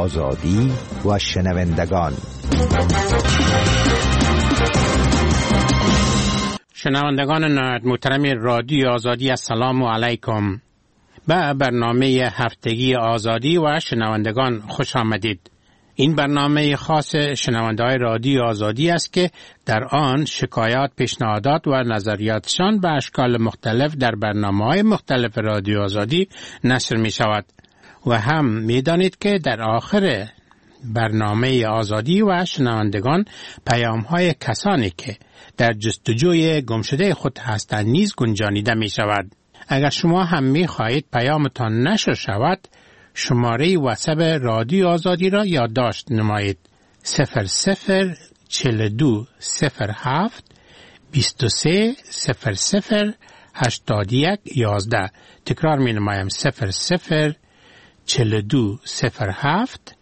آزادی و شنوندگان. شنوندگان محترم رادیو آزادی، السلام علیکم. به برنامه هفتگی آزادی و شنوندگان خوش آمدید. این برنامه خاص شنونده‌های رادیو آزادی است که در آن شکایات، پیشنهادات و نظریاتشان به اشکال مختلف در برنامه‌های مختلف رادیو آزادی نشر می شود. و هم می دانید که در آخر برنامه آزادی و شنوندگان پیام‌های کسانی که در جستجوی گمشده خود هستند نیز گنجانیده می شود. اگر شما هم می خواهید پیامتان نشر شود، شماره واتساپ رادیو آزادی را یادداشت نمایید: 004207 23008111. تکرار می نمایم: 004207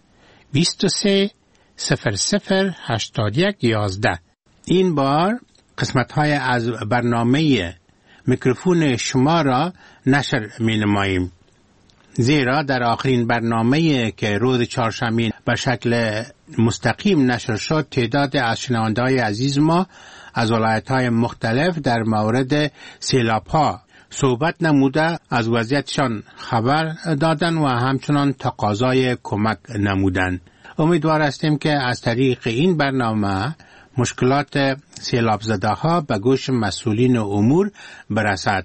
23008111. این بار قسمت‌های از برنامه میکروفون شما را نشر می نماییم، زیرا در آخرین برنامه که روز چهارشنبه به شکل مستقیم نشر شد، تعداد از شنونده‌های عزیز ما از ولایت‌های مختلف در مورد سیلاب‌ها صحبت نموده از وضعیتشان خبر دادن و همچنان تقاضای کمک نمودن. امیدوار هستیم که از طریق این برنامه مشکلات سیلاب زده ها به گوش مسئولین امور برسد.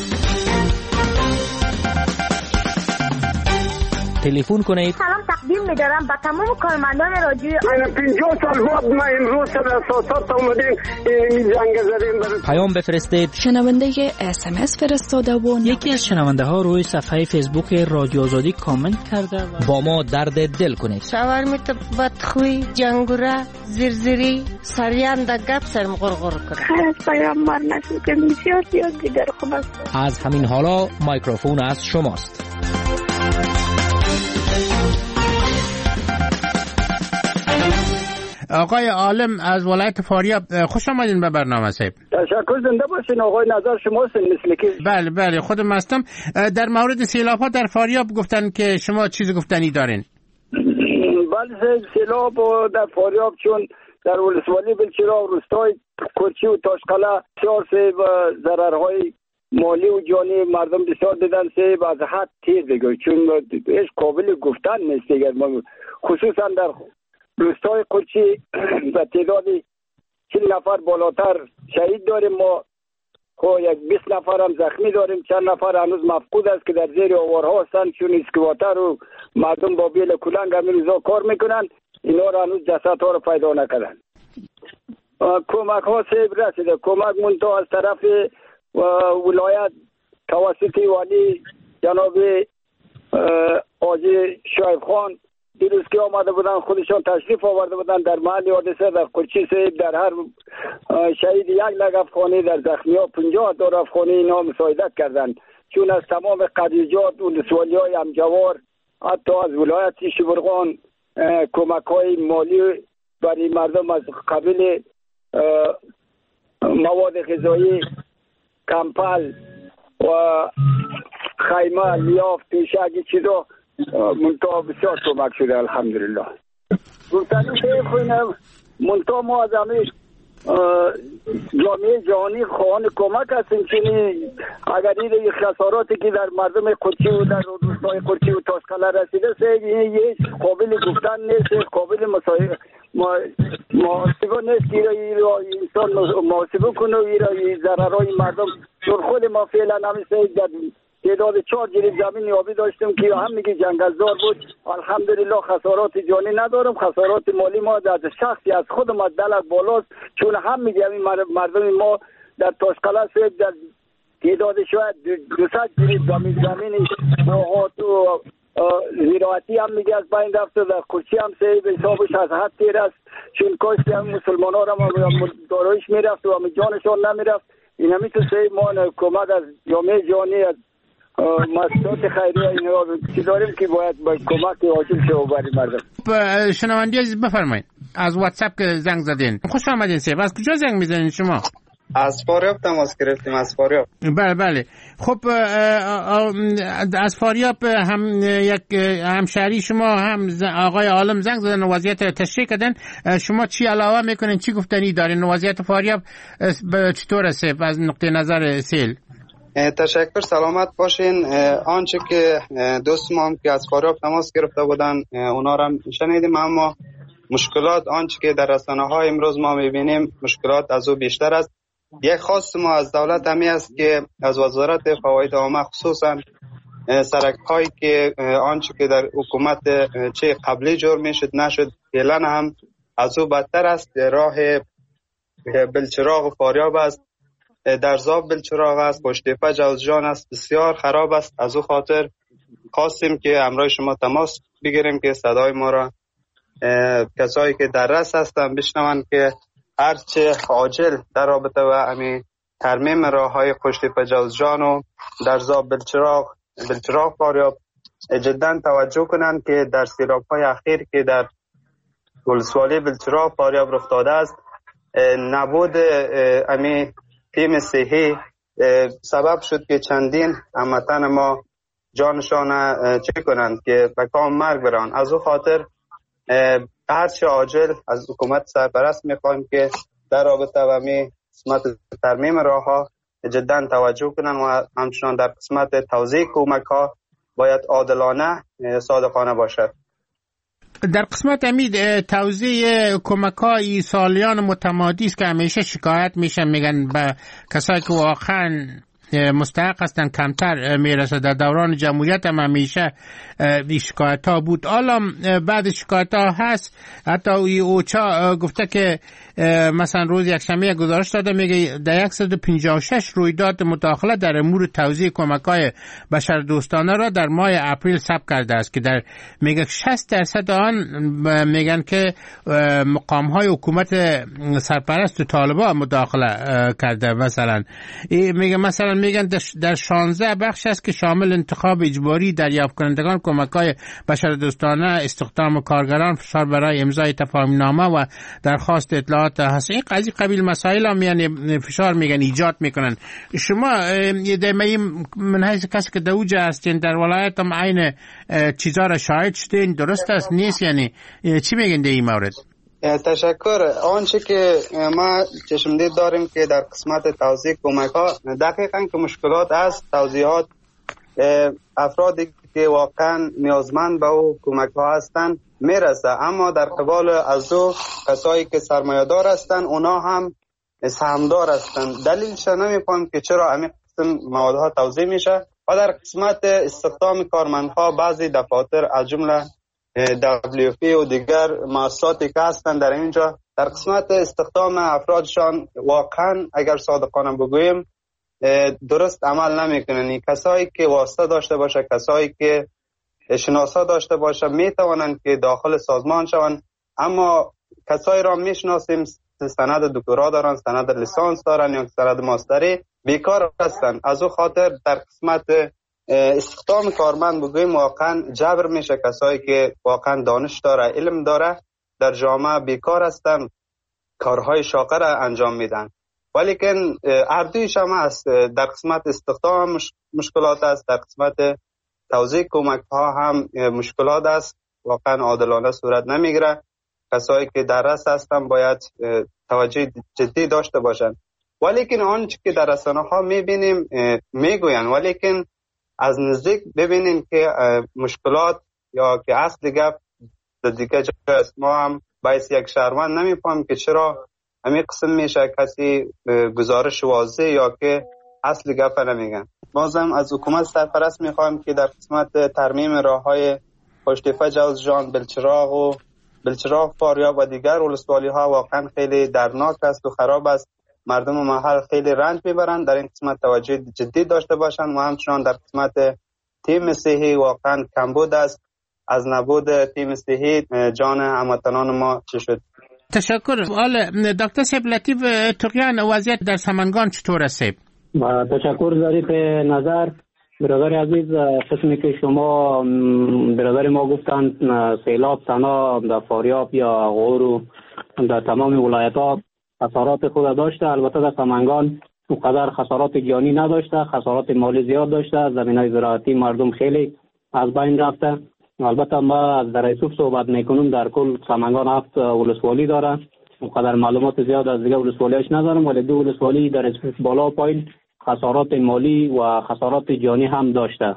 تلفن کنید. سلام تقدیم می‌دارم به تمام کارمندان رادیو. 50 سال بعد ما امروز در اساسات اومدیم این جنگ زدیم. پیام بفرستید. شنونده SMS فرستاده و یکی از شنونده ها روی صفحه فیسبوک رادیو آزادی کامنت کرده و با ما درد دل کنید. شاورمیت بدخوی، جنگوره، زرزری، سریان در گپ سرم غرغر کرد. خیلی پیام بر نشد که بسیار دیگر خوب است. از همین حالا میکروفون از شماست. آقای عالم از ولایت فاریاب، خوش آمدین به برنامه صاحب. تشکر، زنده باشین. آقای نظر شماست مثل که. بله خودم هستم. در مورد سیلاب ها در فاریاب گفتن که شما چیز گفتنی دارین. بله، سیلاب در فاریاب چون در ولسوالی بلچراغ روستای کرچی و تاشقله بسیار سیب ضررهای مالی و جانی مردم بسیار دیدن. سیب از حد تیر دیگه، چون هیچ قابل گفتن نیست دیگه. خصوصا در روستای قرچی و تعداد 40 نفر بالاتر شهید داریم ما. یک 20 نفر هم زخمی داریم. چند نفر هنوز مفقود است که در زیر آوارها هستند، چون اسکواتر و مردم با بیل کلنگ همین روزا کار میکنن. اینا را هنوز جسدها را پیدا نکردن. کمک ها سیب رسیده. کمک منتها از طرف ولایت توسط والی جناب آجی شایب خان دیروز که آمده بودن، خودشان تشریف آورده بودن در محل حادثه در قرچی سیب. در هر شهید 1 لگ افغانی، در زخمی ها 50,000 افغانی اینا مساعدت کردند، چون از تمام قضیجات و ولسوالی های همجوار حتی از ولایت شبرغان کمک های مالی برای مردم از قبیل مواد غذایی، کمپل و خیمه، لیاف، پیشک چیزا منطقه بسیار کمک شده. الحمدلله. گفتنی که خوینه منطقه ما از همه جامعه جهانی خواهان کمک هستیم، چونی اگر این خساراتی که در مردم قرچی و در روستای قرچی و تاشقله رسیده این هیچ قابل گفتن نیست، قابل محاسبه نیست که انسان محاسبه کنه و ضررهای مردم. چون خود ما فعلا همیشه در تعداد 4 جریب زمین آبی داشتیم که هم میگه جنگلزار بود. الحمدلله خسارات جانی ندارم. خسارات مالی ما در شخصی از خودم از دلک بالاست، چون هم میگه مردم ما در تاشقله سیب در تعداد شاید 200 جریب زمین باغات و زراعتی هم میگه از بین رفته. در قرچی هم سیب حسابش از حد تیر است، چون کاشتی هم مسلمان ها را دارایش میرفت و جانشان نمیرفت. این همیشه سیب ما کمک از جامعه جهانی از مسئولات خیریه اینا چی داریم که باید با کمک حاصل شه برای مردم. شنوندی عزیز بفرمایید. از واتساپ که زنگ زدین. خوش آمدین سیب. از کجا زنگ میزنین شما؟ از فاریاب تماس گرفتیم، از فاریاب. بله. خب از فاریاب هم یک همشهری شما هم آقای عالم زنگ زدن وضعیت تشریح کردن. شما چی علاوه میکنین، چی گفتنی دارین؟ وضعیت فاریاب چطور است از نقطه نظر سیل؟ تشکر، سلامت باشین. آنچه که دوست ما هم که از فاریاب تماس گرفته بودن اونا را شنیدیم، اما مشکلات آنچه که در رسانه‌های امروز ما می‌بینیم مشکلات از او بیشتر است. یک خواست ما از دولت همی است که از وزارت فواید عامه خصوصا سرک‌هایی که آنچه که در حکومت چه قبلی جور میشد نشد فعلا هم از او بدتر است. راه بلچراغ فاریاب است، در زاب بلچراغ است، پشتیپه جوزجان است، بسیار خراب است. از او خاطر خواستیم که همراه شما تماس بگیریم که صدای ما را کسایی که در رس هستن بشنوند که هرچه عاجل در رابطه و امی ترمیم راه های پشتیپه جوزجان و در زاب بلچراغ فاریاب جدا توجه کنند که در سیلاب های اخیر که در ولسوالی بلچراغ فاریاب رخ داده است نبود امی تیم صحی سبب شد که چندین هموطن ما جانشان چه کنند که به کام مرگ بران. از او خاطر هرچه عاجل از حکومت سرپرست میخوایم که در رابطه و می قسمت ترمیم راه ها جدا توجه کنند و همچنان در قسمت توزیع کمک ها باید عادلانه صادقانه باشد. در قسمت امید توزیع کمک های سالیان متمادی است که همیشه شکایت میشن، میگن به کسایی که واقعا مستحق هستن کمتر میرسه. در دوران جمهوریت هم همیشه شکایت ها بود، حالا بعد شکایت ها هست. حتی اوچا گفته که مثلا روز یکشنبه گزارش داده، میگه در 156 رویداد مداخله در امور توزیع کمک های بشر دوستانه را در ماه اپریل ثبت کرده است که در میگه 60% آن میگن که مقام های حکومت سرپرست و طالبان مداخله کرده. مثلا میگن در 16 بخش است که شامل انتخاب اجباری دریافت کنندگان کمک های بشر دوستانه، استخدام کارگران، فشار برای امضای تفاهم نامه و درخواست اطلاعات هست. این قبیل مسائل هم یعنی فشار میگن ایجاد میکنن. شما من حیث کسی که دوجه هستین در ولایت هم عین چیزا را شاهد شدین، درست است نیست؟ یعنی چی میگن در این مورد؟ تشکر. آنچه که ما چشمدید داریم که در قسمت توزیع کمک ها دقیقاً که مشکلات است، توزیعات افرادی که واقعا نیازمند به او کمک ها هستند میرسه، اما در قبال از او کسایی که سرمایه‌دار هستند اونا هم سهامدار هستند. دلیلش نمی‌فهمم که چرا همین قسم موادها توزیع میشه. و در قسمت استخدام کارمندها بعضی دفاتر از جمله WFP و دیگر مؤسساتی که هستند در اینجا در قسمت استخدام افرادشان واقعا اگر صادقانه بگوییم درست عمل نمیکنن. کسایی که واسطه داشته باشه، کسایی که شناسا داشته باشه میتوانند که داخل سازمان شوند، اما کسایی را میشناسیم سند دکترا دارن، سند لیسانس دارن یا سند ماستری، بیکار هستند. از او خاطر در قسمت استخدام کارمند بگوییم واقعا جبر میشه. کسایی که واقعا دانش داره، علم داره در جامعه بیکار هستن، کارهای شاقه را انجام میدن. ولیکن اردویش هم هست. در قسمت استخدام مشکلات است، در قسمت توزیع کمک ها هم مشکلات است، واقعا عادلانه صورت نمیگیره. کسایی که در رس هستن باید توجه جدی داشته باشن. ولیکن آنچه که در رسانه ها میبینیم میگوین، ولیکن از نزدیک ببینیم که مشکلات یا که اصل گپ دیگه جای است. ما هم باعث یک شهروند نمیفهم که چرا همین قسم میشه کسی گزارش واضح یا که اصل گپ نمیگن. بازم از حکومت سرپرست میخوایم که در قسمت ترمیم راههای پشتیپه جوزجان، بلچراغ فاریاب و دیگر ولسوالی ها واقعا خیلی درناک است و خراب است. مردم محل خیلی رنج میبرند. در این قسمت توجه جدی داشته باشند و همچنان در قسمت تیم صحی واقعا کمبود است. از نبود تیم صحی جان هموطنان ما چه شد. تشکر. حالا دکتر صاحب لطیف تقیان، وضعیت در سمنگان چطور است؟ تشکر ظریف نظر. برادر عزیز، قسمی که شما برادر ما گفتند سیلاب تنها در فاریاب یا غور و در تمام ولایت ها خسارات خود داشته. البته در سمنگان اونقدر خسارات جانی نداشته، خسارات مالی زیاد داشته، زمینای زراعتی مردم خیلی از بین رفته. البته ما از در یوسف صحبت میکنیم، در کل سمنگان 7 ولسوالی داره، اونقدر معلومات زیاد از دیگه ولسوالیاش ندارم، ولی 2 ولسوالی در یوسف بالا و پایین خسارات مالی و خسارات جانی هم داشته.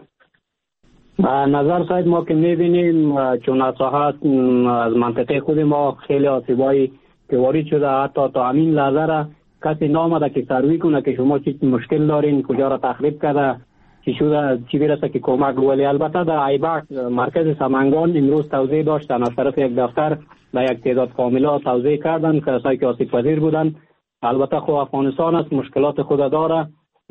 نظر ساید ما که میبینیم چون از منطقه خود ما خیلی آسیبایی که وارد شده، حتی تا همین لحظه را کسی نامده که سروی کنه که شما چی مشکل دارین، کجا را تخریب کرده، چی شده، چی برسه که کمک. ولی البته در ایبک مرکز سمنگان امروز توزیع داشتن، از طرف یک دفتر در یک تعداد فامیلا توزیع کردن کسایی که آسیب پذیر بودن. البته خو افغانستان است، مشکلات خود داره،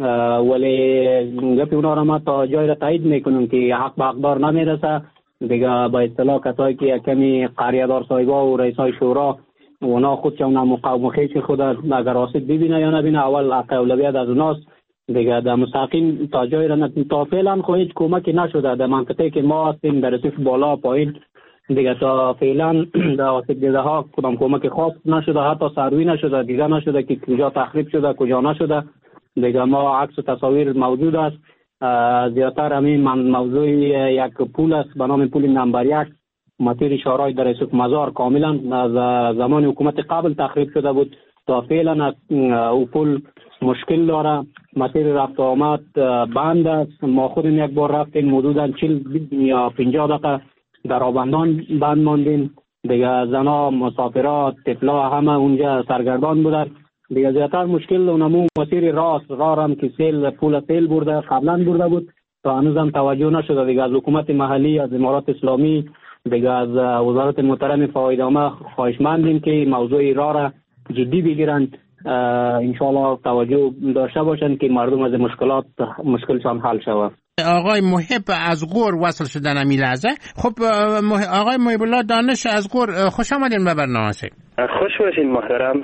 ولی گپی اونا را ما تا جای را تایید میکنیم که حق به حقدار نمیرسه دیگه. با اصطلاح کسایی که کمی قریه دار صاحبا و رئیسای شورا اونا خودشون مقاومت خود اگر آسیب ببینه یا نبینه، اول حق اولویت از اوناست دیگه. در مستقیم تا جای را تا فعلا خو هیچ کمکی نشده در منطقه که ما هستیم، در رسیف بالا پایین دیگه تا فعلا در آسیب دیده ها کدام کمک خاص نشده، حتی سروی نشده، دیده نشده که کجا تخریب شده کجا نشده دیگه. ما عکس و تصاویر موجود است. زیادتر همین موضوع یک پول است به نام پول نمبر 1 مسیر شارای در یوسف مزار، کاملا از زمان حکومت قبل تخریب شده بود. تا فعلا او پول مشکل داره، مسیر رفت آمد بند است. ما خودم یک بار رفتیم حدودا 40 یا 50 دقیقه در آبندان بند ماندیم دیگه. زنا، مسافرات، طفلا همه اونجا سرگردان بودن دیگه. زیادتر مشکل اونمو مسیر راست هم که پول سیل برده، قبلا برده بود تا هنوزم توجه نشده دیگه. از حکومت محلی، از امارات اسلامی دیگه، از وزارت محترم فایده‌نامه خواهشمندیم که موضوع را جدی بگیرند، انشالله توجه داشته باشند که مردم از مشکلشان حل شود. آقای محب از غور وصل شدن امی لحظه. خب آقای محب الله دانش از غور، خوش آمدین به برنامه. خوش باشین محترم.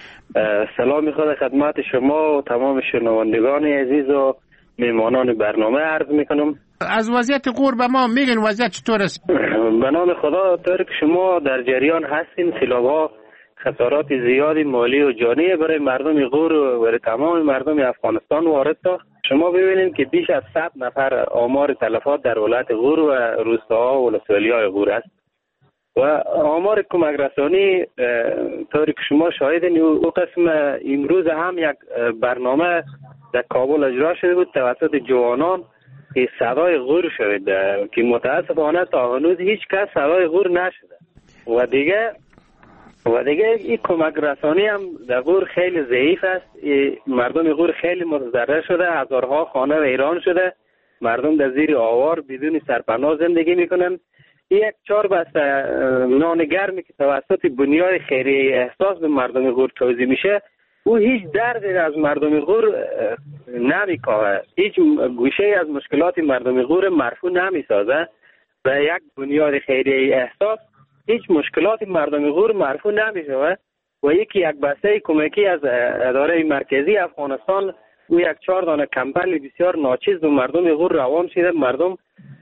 سلام خدا خدمت شما و تمام شنوندگان عزیز و میمانان برنامه عرض میکنم. از وضعیت غور به ما میگن وضعیت چطور است؟ به نام خدا طور که شما در جریان هستین، سیلاب‌ها خسارات زیادی مالی و جانی برای مردم غور و برای تمام مردم افغانستان وارد ساخت. شما ببینید که بیش از 100 نفر آمار تلفات در ولایت غور و روستاها و ولسوالی‌های غور است و آمار کمک رسانی طوری که شما شاهدین. او قسم امروز هم یک برنامه در کابل اجرا شده بود توسط جوانان که صدای غور شد که متاسفانه تا هنوز هیچ کس صدای غور نشده و دیگه این کمک رسانی هم در غور خیلی ضعیف است. مردم غور خیلی متضرر شده، هزارها خانه ویران شده، مردم در زیر آوار بدون سرپناه زندگی میکنن. یک 4 بسته نان گرمی که توسط بنیاد خیریه احساس به مردم غور توزیع میشه، او هیچ دردی از مردم غور نمیکاهه، هیچ گوشه از مشکلات مردم غور مرفوع نمیسازه. و یک بنیاد خیریه احساس هیچ مشکلات مردم غور مرفوع نمیشه و یک بسته کمکی از اداره مرکزی افغانستان او 4 دانه کمپل بسیار ناچیز به مردم غور روان شده. مردم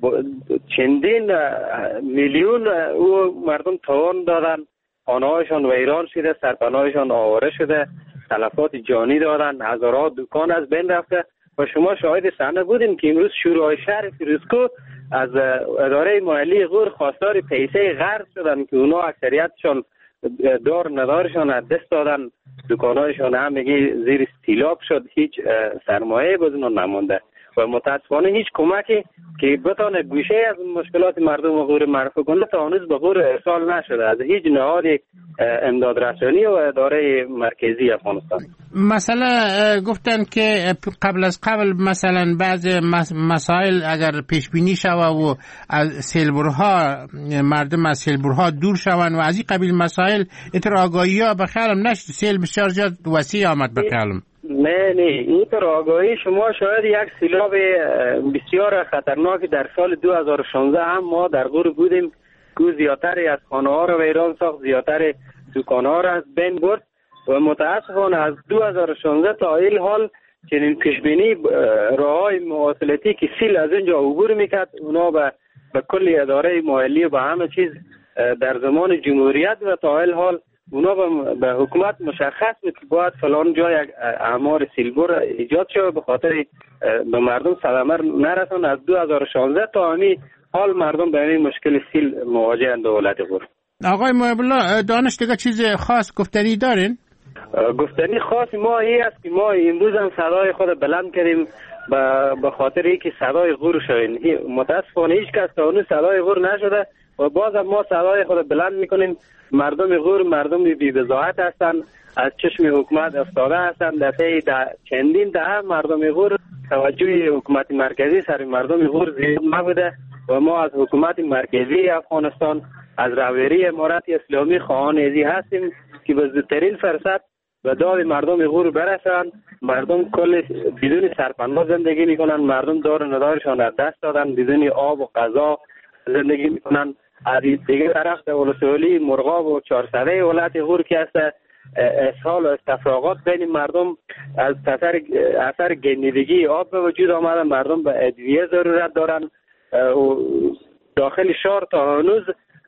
چندین میلیون او مردم توان دادن، خانه‌هایشان ویران شده، سرپناهشان آواره شده، تلفات جانی دادن، هزارها دکان از بین رفته و شما شاهد صحنه بودین که امروز شورای شهر فیروزکوه از اداره محلی غور خواستار پیسه قرض شدن که اونا اکثریتشان دار ندارشان از دست دادن، دکانهایشان همگی زیر استیلاب شد، هیچ سرمایه بدون نمونده و متاسفانه هیچ کمکی که بتونه گوشه از مشکلات مردم غور مرفوع کنه تا هنوز به غور ارسال نشده از هیچ نهاد امداد رسانی و اداره مرکزی افغانستان. مثلا گفتن که قبل مثلا بعض مسائل اگر پیش بینی شوه و از سیلبرها مردم از سیلبرها دور شوند و از این قبیل مسائل اتر آگاهی ها بخیالم نشد، سیل بسیار زیاد وسیع آمد بخیالم. نه این طور آگاهی شما شاید یک سیلاب بسیار خطرناک در سال 2016 هم ما در غور بودیم که زیادتری از خانه ها رو ویران ساخت، زیادتر دکان ها رو از بین برد و متاسفانه از 2016 تا این حال چنین پیشبینی راههای مواصلاتی که سیل از اینجا عبور میکرد اونا به کل اداره محلی و به همه چیز در زمان جمهوریت و تا این حال اونا به حکومت مشخص بود که باید فلان جای اعمار سیلبور ایجاد شود، به خاطر به مردم صدمه نرسان. از 2016 تا همین حال مردم به این مشکل سیل مواجه اند. ولایت غور. آقای محب الله دانش دیگه چیز خاص گفتنی دارین؟ گفتنی خاص ما این است که ما امروز هم صدای خود بلند کردیم به خاطر اینکه صدای غور شوین. متاسفانه هیچ کس تا اون صدای غور نشده و باز هم ما صدای خود بلند میکنیم. مردم غور مردم بی بضاعت هستند، از چشم حکومت افتاده هستند. دفعه چندین دهه مردم غور توجه حکومت مرکزی سر مردم غور زیاد نبوده و ما از حکومت مرکزی افغانستان از رهبری امارت اسلامی خواهان ازی هستیم که به زودترین فرصت به داد مردم غور برسند. مردم کل بدون سرپناه زندگی میکنن، مردم دار و ندارشان از دست دادن، بدون آب و غذا زندگی میکنن. از دیگه طرف در ولسوالی مرغاب و چهارسده ولایت غور که است اسهال و استفراغات بین مردم از اثر گندگی آب به وجود آمده. مردم به ادویه ضرورت دارن و داخل شهر تا هنوز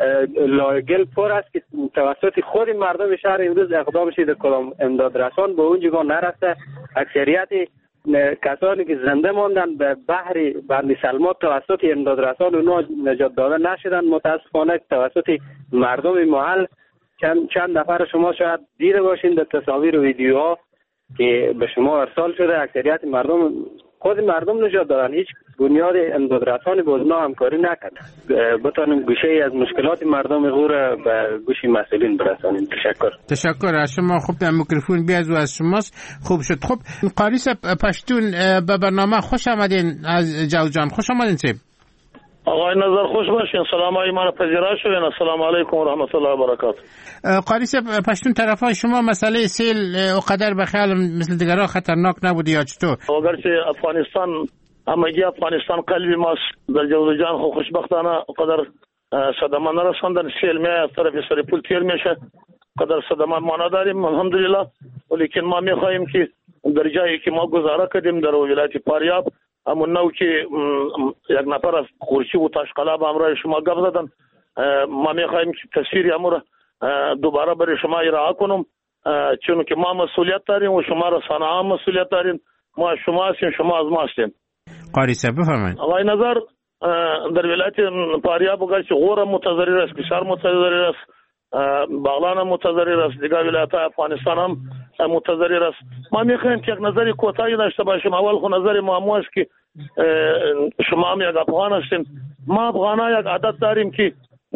لاگل پر است که توسط خود مردم شهر امروز اقدام شده کدام امداد رسان به اونجا نرسته. اکثریت کسانی که زنده ماندن به بحر بند سلمات توسط امداد رسان اونا نجات داده نشدن. متاسفانه توسط مردم محل چند نفر شما شاید دیده باشین در تصاویر و ویدیوها که به شما ارسال شده. اکثریت مردم خود مردم نجات دادن، هیچ بنیاد امداد رسانی با اونا همکاری نکرد. بتانیم گوشه ای از مشکلات مردم غور به گوش مسئولین برسانیم. تشکر از شما. خوب در میکروفون بیاد و از شماست. خوب شد. خب قاریس پشتون به برنامه خوش آمدین. از جوجان خوش آمدین. سیب آقای نظر خوش باشین. سلام های من پذیرا شوین. السلام علیکم و رحمت الله و برکاته. قاریس پشتون طرفای شما مسئله سیل اونقدر به خیال مثل دیگرها خطرناک نبوده یا چطور؟ اگرچه افغانستان همگی افغانستان قلبی ماست، در جوزجان خو خوشبختانه قدر صدمه نرساندن. سیل می از طرف سرپول تیر میشه، قدر صدمه ما نداریم الحمدلله. ولیکن ما میخواهیم که در جایی که ما گزاره کردیم در ولایت فاریاب همون نوع که یک نفر از خورشی و تاشقلاب همراه شما گپ زدن، ما میخواهیم که تصویری امور دوباره برای شما ارائه کنم، چون که ما مسئولیت داریم و شما رسانه ها مسئولیت داریم. ما از شما هستیم، شما از ما هستیم. قاری صاحب بفرمایید. آقای نظر در ولایت فاریاب اگرچه غور متضرر است، کشار متضرر است، بغلان متضرر است، دیگر ولایت افغانستان هم متضرر است. ما میخوایم که یک نظری کوتاهی داشته باشیم. اول خو نظر ما است که شما هم یک افغان هستین. ما افغانا یک عادت داریم که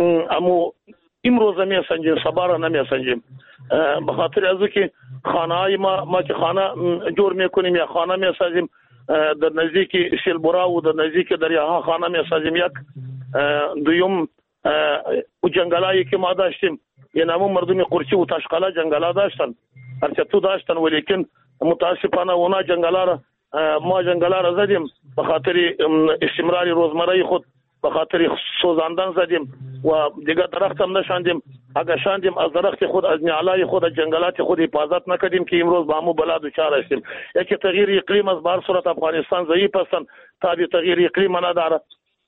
امروز میسنجیم، صبح را نمیسنجیم. به خاطر از که خانه های ما که خانه جور میکنیم یا خانه میسازیم در نزدیک سیلبورا و در نزدیک دریاها خانه میسازیم. یک دویم جنگلایی که ما داشتیم، یعنی همون مردم قرچی و تاشقلا جنگلا داشتن، هرچه تو داشتن، ولیکن متاسفانه اونا جنگلا را ما جنگلا را زدیم به خاطر استمراری روزمره خود، به خاطر سوزاندن زدیم و دیگه درخت هم نشاندیم. اگه شاندیم از درخت خود، از نیالای خود، از جنگلات خود حفاظت نکردیم که امروز با همون بلا دچار هستیم. یکی تغییر اقلیم از بهر صورت افغانستان ضعیف هستند، تابع تغییر اقلیم نداره.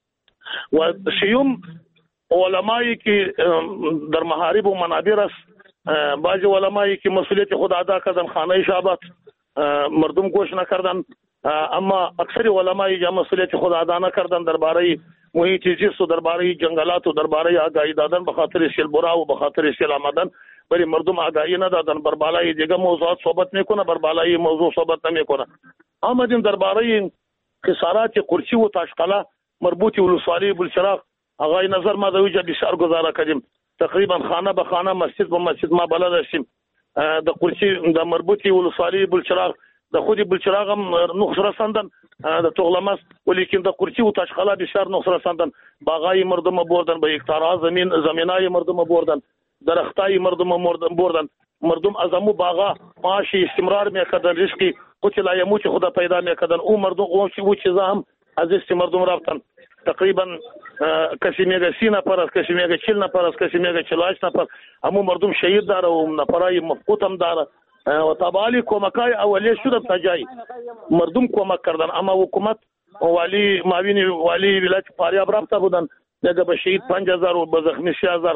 و سیوم علمایی که در محارب و منابر است، بعضی علمایی که مسئولیت خود ادا کردن، خانه شعبت مردم گوش نکردن، اما اکثر علمایی که مسئولیت خود ادا نکردن درباره محیط زیست و درباره جنگلات و درباره آگاهی دادن به خاطر سیل برا و به خاطر سیل آمدن، ولی مردم آگاهی ندادن. بر بالای دیگه موضوعات صحبت میکنه، بر بالای موضوع صحبت نمیکنه. آمدیم درباره خسارات قرچی و تاشقلا مربوط ولسوالی بلچراغ. آقای نظر ما دویجا بسیار گزاره کردیم، تقریبا خانه به خانه، مسجد به مسجد ما بلد هستیم. د قرچی د مربوطی ولسوالی بلچراغ د خودی بلچراغ هم نقص رساندن، د تغلمس، ولیکن د قرچی و تاشقلا بسیار نقص رساندن. باغای مردم بردن، به هکتارها زمینای مردم بردن، درختای مردم بردن. مردم از امو باغا معاشی استمرار میکردن، رزقی قوت لا یموت خدا پیدا میکردن. او مردم او چیزا هم از است مردم رفتن. تقریبا کسی میگه 30 نفر است، کسی میگه 40 نفر است، کسی میگه 48 نفر. همو مردم شهید داره و نفرای مفقود هم داره. و تابعالی کمکای اولیه شده تا جای مردم کمک کردن، اما حکومت والی معاون والی ولایت فاریاب رفته بودن، دیگه به شهید 5000 و به زخمی 3000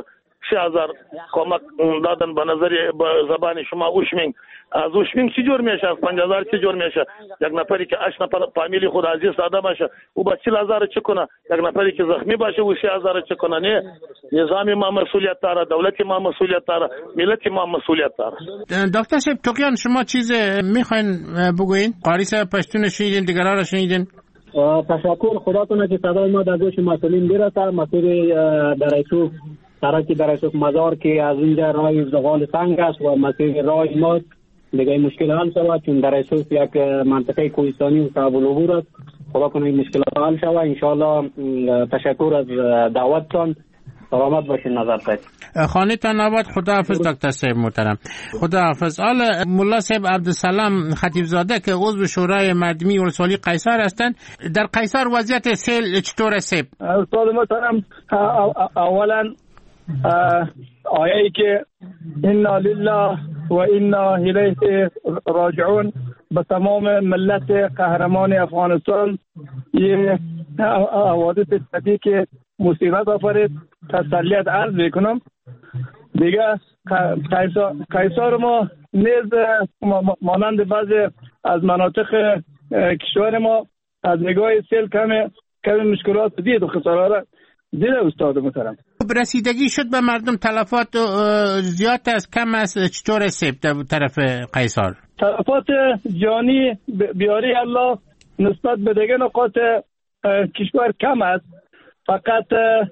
3000 کمک دادن به نظر زبان شما اوشمینگ. از اوشمینگ چی جور میشه؟ از 5000 چی جور میشه؟ یک نفری که 8 نفر فامیلی خود عزیز داده باشه او با 40000 چه کنه؟ یک نفری که زخمی باشه او 3000 چه کنه؟ نه، نظام ما مسئولیت داره، دولت ما مسئولیت داره، ملت ما مسئولیت داره. دکتر صاحب توقیان شما چیز میخواین بگوین؟ قاری صاحب پشتون شنیدین، دیگرها را شنیدین؟ تشکر. خدا کنه که صدای ما در گوش مسئولین برسه. مسیر درایسوف، سرک درایسوف مزار که از اینجا راه زغال سنگ است و مسیر راه ما دیگه مشکل حل شود، چون درایسوف یک منطقه کوهستانی و صعب العبور است. خدا کنه این مشکلات حل شود ان شاء الله. تشکر از دعوتتان. سلامت باشین. نظر دارید. خانه تان آباد. خداحافظ دکتر صاحب محترم. خداحافظ. حالا ملا صاحب عبدالسلام خطیب زاده که عضو شورای مردمی ولسوالی قیصر هستند، در قیصر وضعیت سیل چطور است؟ استاد محترم، اولا آیه‌ای که انا لله و انا الیه راجعون به تمام ملت قهرمان افغانستان یه حوادث طبیعی که مصیبت آفرید تسلیت عرض میکنم. دیگه قیصر ما نیز مانند بعضی از مناطق کشور ما از نگاه سیل کم مشکلات دید و خسارات دیده استاد محترم. رسیدگی شد به مردم، تلفات زیاد است کم است؟ چطور است در طرف قیصر؟ تلفات جانی بیاری الله نسبت به دیگر نقاط کشور کم است. فقط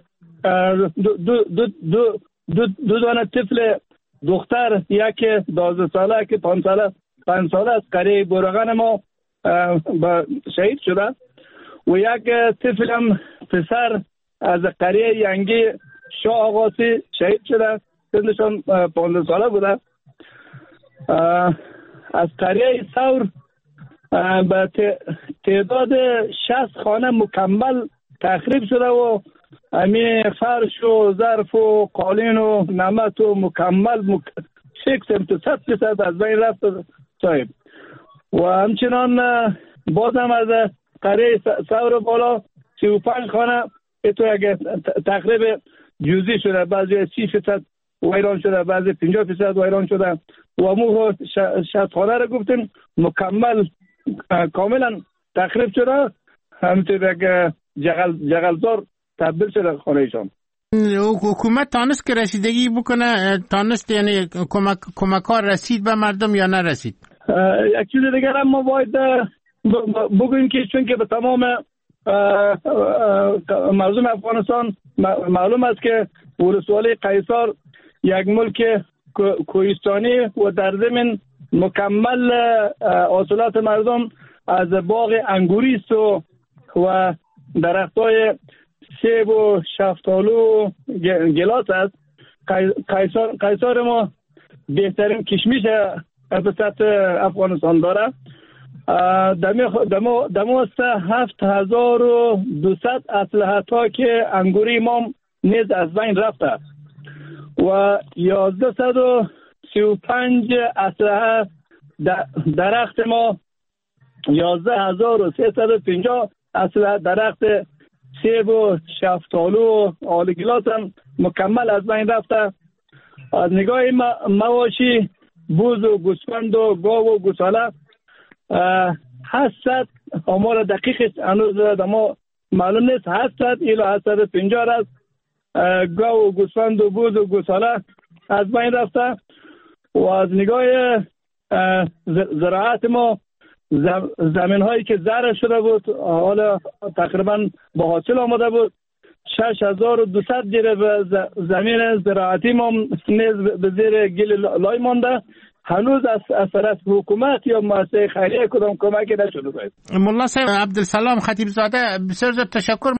دو دانه طفل دختر، یک 12 ساله که 5 ساله از قریه بورغان ما شهید شده و یک طفل هم پسر از قریه ینگی شاه آقاسی شهید شده، سنشان 15 ساله بوده. از قریه ثور به تعداد 60 خانه مکمل تخریب شده و همین فرش و ظرف و قالین و نمت و مکمل 100% از بین رفت صاحب. و همچنان بازم از قریه ثور بالا 35 خانه تو اگه تخریب جزئی شده، بعضی 30% ویران شده، بعضی 50% ویران شده و مو 60 خانه رو گفتیم مکمل کاملا تخریب شده. همینطور که جغلزار تبدیل شده خانهشان. حکومت تانست که رسیدگی بکنه؟ تانست یعنی کمک ها رسید به مردم یا نرسید؟ یک چیز دیگر هم ما باید بگوییم که چون که به تمام مردم افغانستان معلوم است که ولسوالی قیصر یک ملک کوهستانی و در ضمن مکمل حاصلات مردم از باغ انگوری است و درختای سیب و شفتالو و گلاس است. قیصر ما بهترین کشمش به سطح افغانستان داره. دماست 7200 اسلحه ها که انگوری ما نیز از بین رفته و 1135 اسلحه درخت ما 11350 اسلحه درخت سیب و شفتالو و آلگلات هم مکمل از بین رفته. از نگاه مواشی بوز و گوسفند و گاو و گوساله 800 آمار دقیق هنوز ما معلوم نیست، 800 الی 850 است گاو و گوسفند و بوز و گوساله از بین رفته. و از نگاه زراعت ما زمین هایی که زرع شده بود حالا تقریبا با حاصل آمده بود 6200 دیره به زمین زراعتی ما نیز به زیر گل لای مانده. هنوز از طرف حکومت یا مؤسسه خیریه کدام کمکی نشده بود. ملا صاحب عبدالسلام خطیب زاده بسیار زیاد تشکر.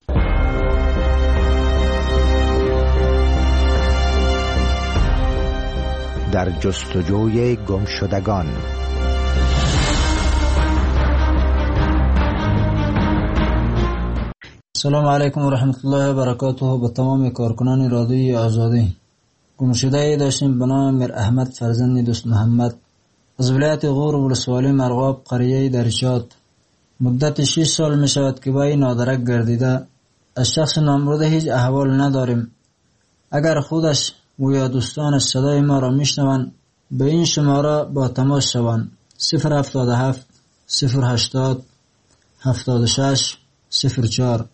در جستجوی گمشدگان. سلام علیکم و رحمت الله و برکاته به تمام کارکنان رادیوی آزادی. گمشده‌ای داشتیم به نام میر احمد فرزند دوست محمد از ولایت غور ولسوالی مرغاب قریه درجات. مدت 6 سال می شود که با این نادرک گردیده. از شخص نامبرده هیچ احوال نداریم. اگر خودش و یا دوستان صدای ما را میشنوند به این شماره با تماس شوند 077 080 76 04.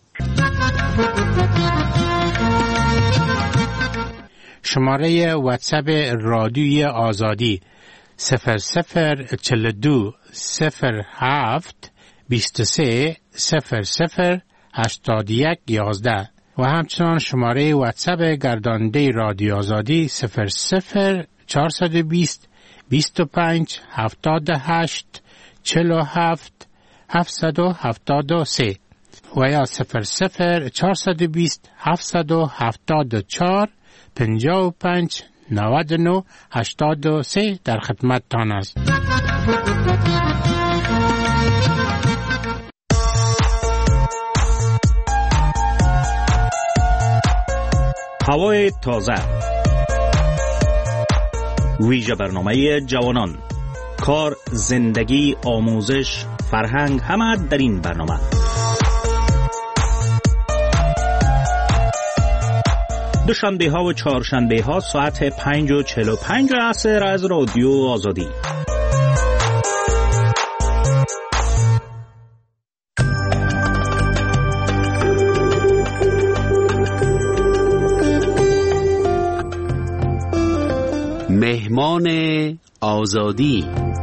شماره واتساپ رادیوی آزادی 0042 07 23 00 81 11 و همچنان شماره واتساپ گرداننده رادیو آزادی 00 420 25 78 47 773 و یا 00 420 774 55 99 83 در خدمت تان است. هوای تازه، ویژه برنامه جوانان، کار، زندگی، آموزش، فرهنگ، همه در این برنامه. دوشنبه ها و چهارشنبه ها ساعت 5:45 عصر از رادیو آزادی. مهمان آزادی.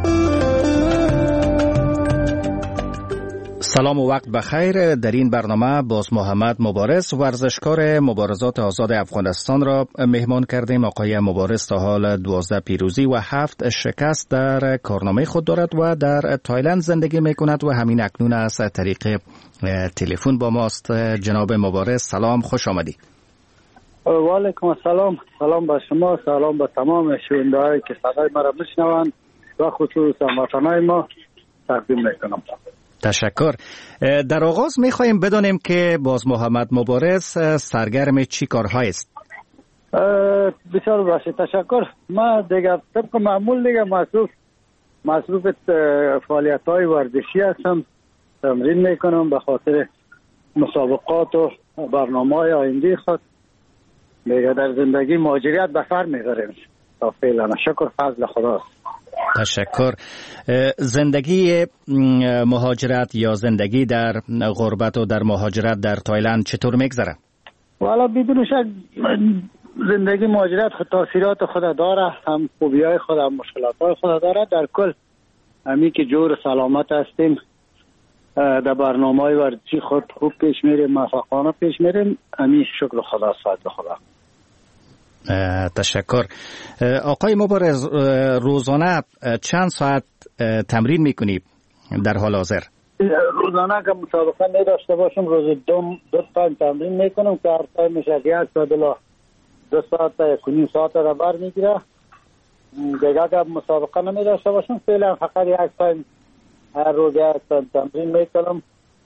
سلام و وقت بخیر. در این برنامه باز محمد مبارز، ورزشکار مبارزات آزاد افغانستان را مهمان کردیم. آقای مبارز تا حال 12 پیروزی و 7 شکست در کارنامه خود دارد و در تایلند زندگی میکند و همین اکنون از طریق تلفن با ماست. جناب مبارز سلام، خوش آمدی. و علیکم السلام. سلام به شما، سلام به تمام شنونده‌هایی که صدای ما را میشنوند و خصوصا وطنای ما تقدیم میکنم. تشکر. در آغاز میخواهیم بدانیم که باز محمد مبارز سرگرم چی کارهایی است؟ بسیار باشه، تشکر. ما دیگه طبق معمول دیگه مصروف فعالیت‌های ورزشی هستم، تمرین میکنم به خاطر مسابقات و برنامه‌های آینده خود. دیگه در زندگی مهاجرت به سر میبریم تا فعلا، شکر فضل خداست. تشکر. زندگی مهاجرت یا زندگی در غربت و در مهاجرت در تایلند چطور میگذره؟ والا بدون شک زندگی مهاجرت خود تاثیرات خود داره، هم خوبی‌های خود هم مشکلات‌های خود داره. در کل همین که جور سلامت هستیم، در برنامه‌های ورزشی خود خوب پیش میریم، موفقانه پیش میریم، همین شکر خداست، فضل خدا. تشکر. آقای مبارز، روزانه چند ساعت تمرین میکنی در حال حاضر؟ روزانه که مسابقه نداشته باشم روز دو تایم تمرین میکنم که هر تایمش از 1 ساعت الی 2 ساعت تا 1.5 ساعت را بر میگیره. دیگه که مسابقه نمیداشته باشم فعلا فقط 1 تایم هر روز 1 تایم تمرین میکنم.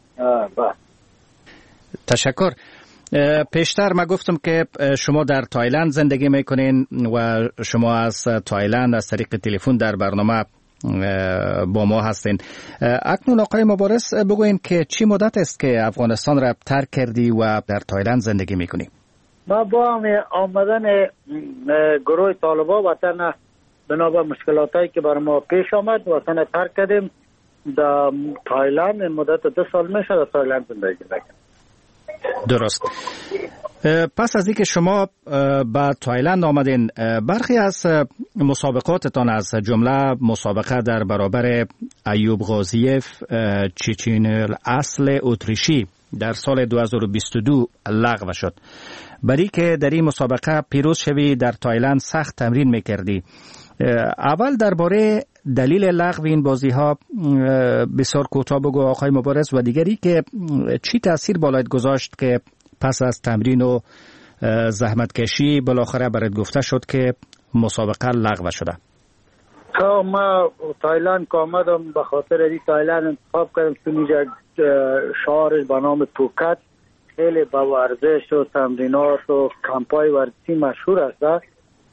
تشکر. پیشتر ما گفتم که شما در تایلند زندگی میکنین و شما از تایلند از طریق تلفن در برنامه با ما هستین. اکنون آقای مبارز بگوین که چی مدت است که افغانستان را ترک کردی و در تایلند زندگی میکنی؟ ما با آمدن گروه طالبان وطن بنابر مشکلاتایی که بر ما پیش آمد وطن ترک کردیم. در تایلند مدت 2 سال میشه در تایلند زندگی میکنم. درست. پس از اینکه شما به تایلند آمدین، برخی از مسابقاتتان از جمله مسابقه در برابر ایوب غازیف چچین الاصل اتریشی در سال 2022 لغو شد. برای که در این مسابقه پیروز شوی در تایلند سخت تمرین میکردی. اول درباره دلیل لغو این بازی ها بسیار کوتاه بگو آقای مبارز، و دیگری که چی تاثیر بالایت گذاشت که پس از تمرین و زحمت کشی بالاخره برات گفته شد که مسابقه لغو شده؟ ما تایلند که آمدم به خاطر این تایلند انتخاب کردم که اینجا شهر به نام پوکت خیلی با ورزش و تمرینات و کمپای ورزشی مشهور است.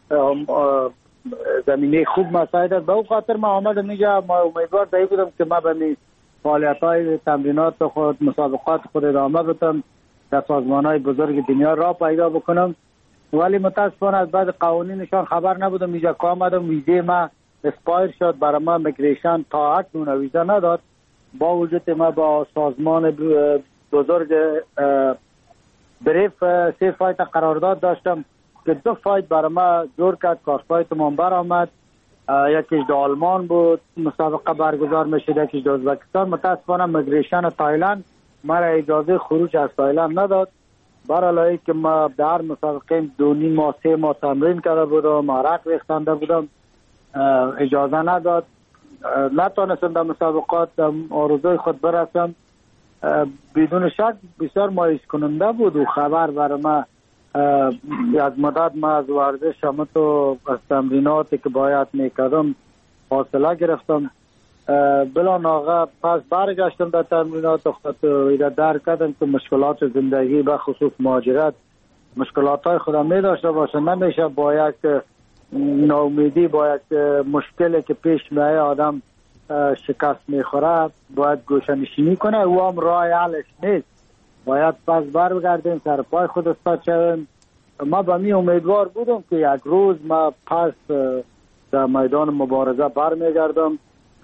زمینه خوب مساعد است. به اون خاطر ما آمدم اینجا. ما امیدوار دایی بودم که ما به فعالیت‌های تمرینات خود مسابقات خود ادامه بدم، در سازمان‌های بزرگ دنیا را پیدا بکنم. ولی متاسفانه از بعد قوانینشان خبر نبودم. اینجا که آمدم ویزه ما اسپایر شد، برای ما میگریشن تا اکنون ویزا نداد. با وجود ما با سازمان بزرگ بریف 3 فایت قرارداد داشتم که 2 فایت برای ما جور کرد، کار فایت من برآمد. یکیش در آلمان بود مسابقه برگزار میشد، یکیش در ازبکستان. متاسفانه میگریشن تایلند مرا اجازه خروج از تایلند نداد. برای که ما در مسابقه 2.5 ماه 3 ماه تمرین کرده بودم، عرق ریختنده بودم، اجازه نداد. نتونستم در مسابقات آرزوی خود برسم. بدون شک بسیار مایوس کننده بود و خبر برای ما از مدت ما از ورزش تو از تمریناتی که باید میکردم فاصله گرفتم. بلا ناغه پس برگشتم در تمرینات. خود درک کردم که مشکلات زندگی به خصوص مهاجرت مشکلات های خودم می داشته باشه. نمیشه با یک ناامیدی، با یک مشکلی که پیش میایه آدم شکست میخوره باید گوشه‌نشینی کنه. او هم راه حلش نیست. باید پس برگردیم سر پای خود استاد شویم. ما به می امیدوار بودم که یک روز ما پس در میدان مبارزه برمیگردم،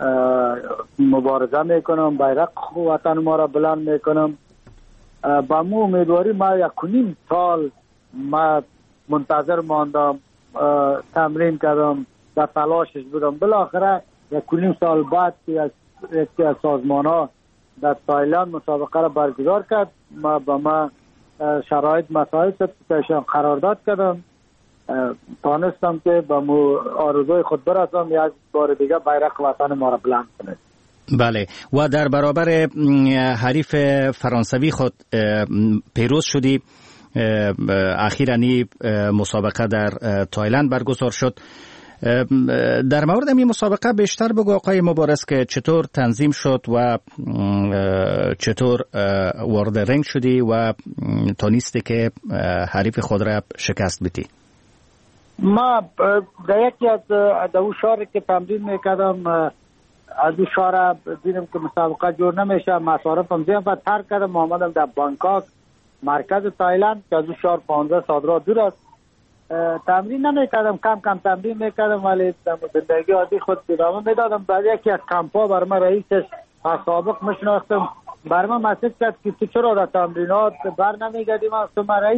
مبارزه میکنم، بیرق وطن ما را بلند میکنم. با مو امیدواری ما 1.5 سال ما منتظر ماندم، تمرین کردم، در تلاشش بودم. بالاخره 1.5 سال بعد که یکی از سازمان ها در تایلند مسابقه را برگزار کرد، ما با ما شرایط مساعد شد که قرارداد کردم. تانستم که با آرزوی خود برسم، یک بار دیگه بیرق وطن ما را بلند کنه. بله، و در برابر حریف فرانسوی خود پیروز شدی. اخیراً مسابقه در تایلند برگزار شد. در مورد این مسابقه بیشتر بگو آقای مبارز که چطور تنظیم شد و چطور وارد رنگ شدی و تونستی که حریف خود را شکست بدی. ما در یکی از دو شهر که تمرین میکردم، از دو شهر دیدم که مسابقه جور نمیشه، مصارفم زیاد و ترک کردم. آمدم در بانکاک مرکز تایلند که از دو شهر 15 ساعت راه دور است. تمرین نمیکردم، کم کم تمرین میکردم ولی در زندگی عادی خود ادامه میدادم. بعد یکی از کمپا بر من رئیسش از سابق میشناختم، بر من مسیج کرد که تو چرا در تمرینات بر نمیگردی؟ من رئیس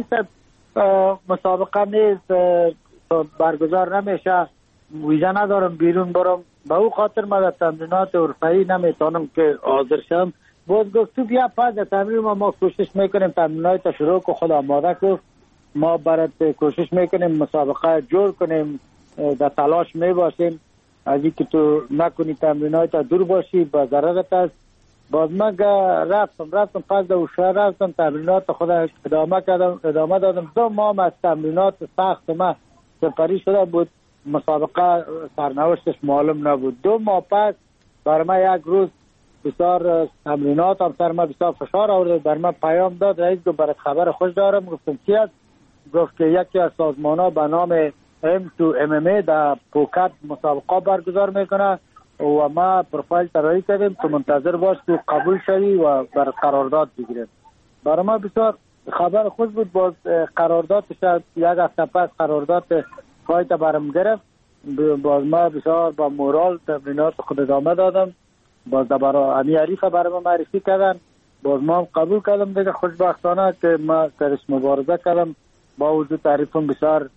مسابقه نیست، برگزار نمیشه، ویزا ندارم بیرون برم، به او خاطر من در تمرینات حرفه‌ای نمیتونم که حاضر شم. باز گفت تو بیا پس در تمرین ما کوشش میکنیم تمرینات شروع کو، خود آماده کو، ما برات کوشش میکنیم مسابقه جور کنیم، در تلاش میباشیم. از اینکه تو نکنی تمرینات دور باشی با ضررت است. باز من رفتم پس در شهر رفتم تمرینات خود ادامه دادم. 2 ماه از تمرینات سخت ما سپری شده بود، مسابقه سرنوشتش معلوم نبود. 2 ماه پس بر ما یک روز بسیار تمرینات هم سر ما بسیار فشار آورد. بر ما پیام داد، رئیس گفت برات خبر خوش دارم. گفتم چی است؟ گفت که یکی از سازمان ها به نام M2MMA در پوکت مسابقه برگزار میکنه و ما پروفایل طراحی کردیم تو منتظر باش تو قبول شوی و بر قرارداد بگیریم. برای ما بسیار خبر خوش بود. باز قراردادش یک هفته پس قرارداد فایت برم گرفت. باز ما بسیار با مورال تمرینات خود ادامه دادم. باز برای امی حریف برای ما معرفی کردن، باز ما هم قبول کردم دیگه. خوشبختانه که ما درش مبارزه کردم. با وجود تعریفم بسیار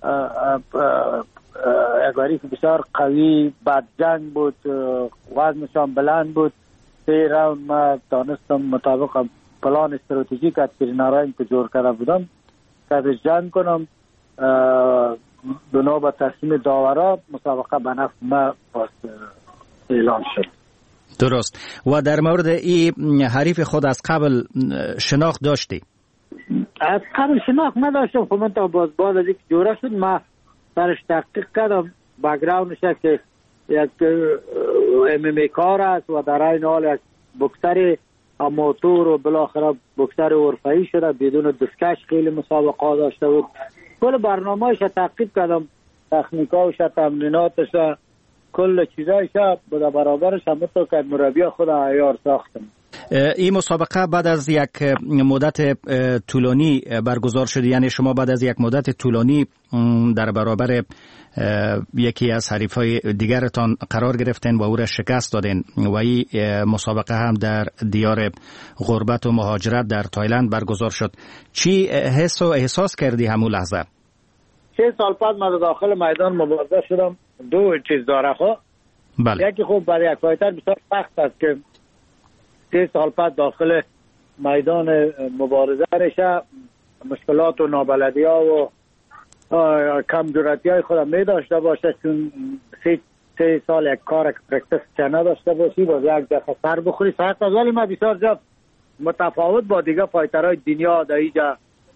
یک حریف بسیار قوی، بد جنگ بود، وزنشان بلند بود. 3 راوند ما دانستم مطابق پلان استراتژیک از ترینرایم که جور کرده بودم که جنگ کنم. بنا به تصمیم داورا مسابقه به نفع ما اعلام شد. درست. و در مورد این حریف خود از قبل شناخت داشتی؟ از قبل شناخت نداشتم. خب من تا باز از یک جوره شد ما سرش تحقیق کردم. بک‌گراندش که یک MMA کار است و در این حال یک بوکسر آماتور و بالاخره بوکسر حرفه‌ای شده، بدون دستکش خیلی مسابقه داشته بود. کل برنامه‌اش تحقیق کردم، تکنیکاش، تمریناتش، کل چیزایش به برابرش هم تو که مربی خود عیار ساختم. این مسابقه بعد از یک مدت طولانی برگزار شد، یعنی شما بعد از یک مدت طولانی در برابر یکی از حریفای دیگرتان قرار گرفتین و او را شکست دادین و این مسابقه هم در دیار غربت و مهاجرت در تایلند برگزار شد. چی حس و احساس کردی همون لحظه؟ 6 سال بعد من داخل میدان مبارزه شدم. دو چیز داره بله. یکی خوب برای یک فایتر بسیار سخت است که 6 سال بعد داخل میدان مبارزه رشه، مشکلات و نابلدی ها و کمجورتی های خود می داشته باشه، چون 3 سال یک کار پرکتس چه نداشته باشی باز یک دفعه سر بخوری سخت است. ولی من بسیار زیاد متفاوت با دیگه فایترهای دنیا در اینجا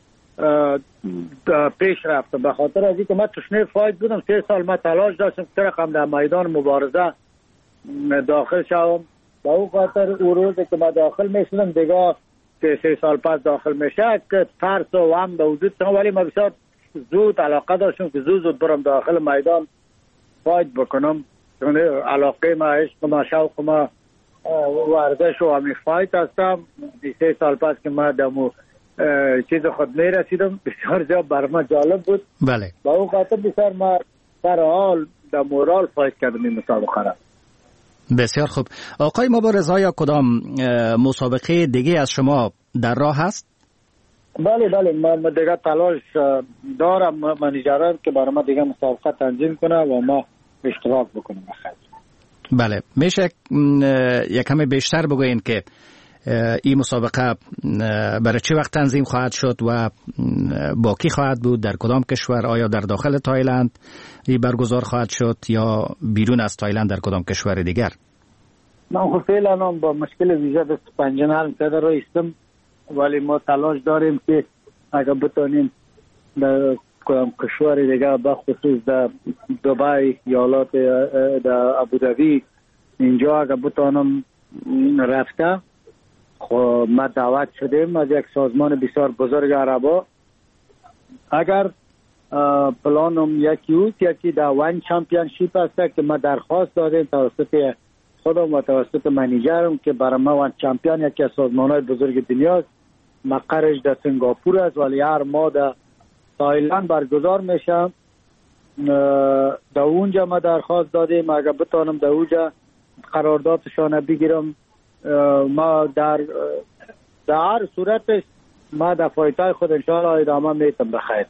پیش رفتم، به خاطر از اینکه من تشنه فایت بودم. 3 سال من تلاش داشتم که رقم در میدان مبارزه داخل شوم. با اون خاطر اون روزی که من داخل میشدم دیگه 3 سال پس داخل میشه که ترس و هم به وجود شدم، ولی من بسیار زود علاقه داشتم که زود برم داخل میدان فایت بکنم، چون علاقه ما، عشق ما، شوق ما ورزش و همین فایت هستم. 3 سال پس که من دمو چیز خود میرسیدم بسیار زیاد بر من جالب بود. بله. با اون خاطر بسیار ما در حال در مورال فایت کردم این مسابقه را. بسیار خوب. آقای مبارز، آیا کدام مسابقه دیگه از شما در راه هست؟ بله من دیگه تلاش دارم، منیجران که برای ما دیگه مسابقه تنظیم کنه و ما اشتراک بکنیم. بله. میشه یک کمی بیشتر بگوین که این مسابقه برای چه وقت تنظیم خواهد شد و با کی خواهد بود، در کدام کشور؟ آیا در داخل تایلند برگزار خواهد شد یا بیرون از تایلند در کدام کشور دیگر؟ من فعلا با مشکل ویزا دست پنجه حل کرده رایستم، ولی ما تلاش داریم که اگر بتونیم در کدام کشور دیگر بخصوص در دبی، ایالات در ابوظبی، اینجا اگر بتونم رفته. خب ما دعوت شدیم از یک سازمان بسیار بزرگ عربا. اگر پلانم یکی در وان چمپیونشیپ است که ما درخواست دادیم توسط خودم و توسط منیجرم که برای ما وان چمپیون یکی از سازمان‌های بزرگ دنیاست. مقرش در سنگاپور است ولی هر ماه در تایلند برگزار میشه. در اونجا ما درخواست دادیم اگر بتونم در اونجا قراردادشان بگیرم. ما در هر صورتش ما در فایتای خود انشاءالله ادامه میتم بخیر.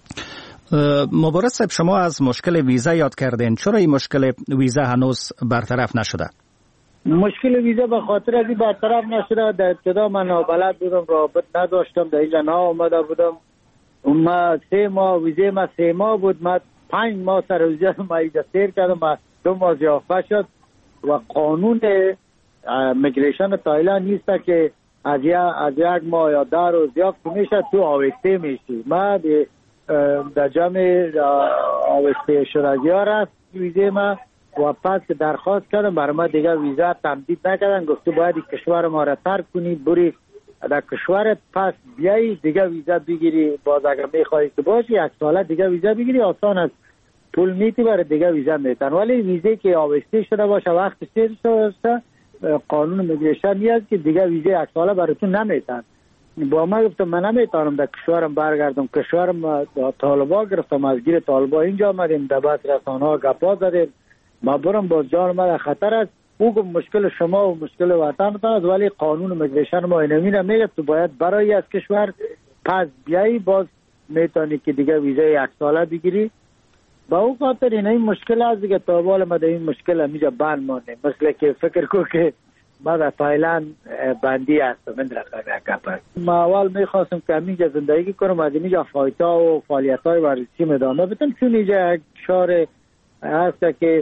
مبارز صاحب، شما از مشکل ویزا یاد کردین، چرا این مشکل ویزا هنوز برطرف نشده؟ مشکل ویزا به خاطر از این برطرف نشده. در ابتدا من نابلد بودم، رابط نداشتم، در اینجا آمده بودم. ما 3 ماه ویزا ما 3 ماه بود، ما 5 ماه سر ویزا ما اینجا سیر کردم، 2 ماه ضیافت شد و قانون میگریشن تایلند نیست که از یک ماه یا 10 روز ضیافت میشه تو آوسته میشی. ما در جمع آوسته شدگی ها رفت ویزه ما و پس که درخواست کردم برای ما دیگه ویزا تمدید نکردن، گفته باید کشور ما را ترک کنی بری در کشورت، پس بیایی دیگه ویزا بگیری. باز اگر میخوایی که باشی 1 ساله دیگه ویزا بگیری، آسان است، پول میتی برای دیگه ویزا میتن. ولی ویزه که آوسته شده باشه وقت سیر شده قانون میگریشن نیست که دیگه ویزا 1 ساله براتون نمیتن. با ما گفتم من نمیتونم در کشورم برگردم، کشورم طالبا گرفتم، از گیر طالبا اینجا آمدیم، در بحث رسانه ها گپا زدیم، ما برم باز جان ما در خطر است. او گفت مشکل شما و مشکل وطنتان است، ولی قانون میگریشن ما اینمی نمیگه تو باید برای از کشور پس بیایی باز میتونی که دیگه ویزا 1 ساله بگیری. با اون خاطر این مشکل است دیگه. تا حالا ما در این مشکل همیجا بند مانده، مثل که فکر کو که ما در تایلند بندی هستم. من در ما اول میخواستم که همینجا زندگی کنم، از اینجا فایتا و فعالیت های ورزشی ادامه بدم، چون اینجا یک شهر هست که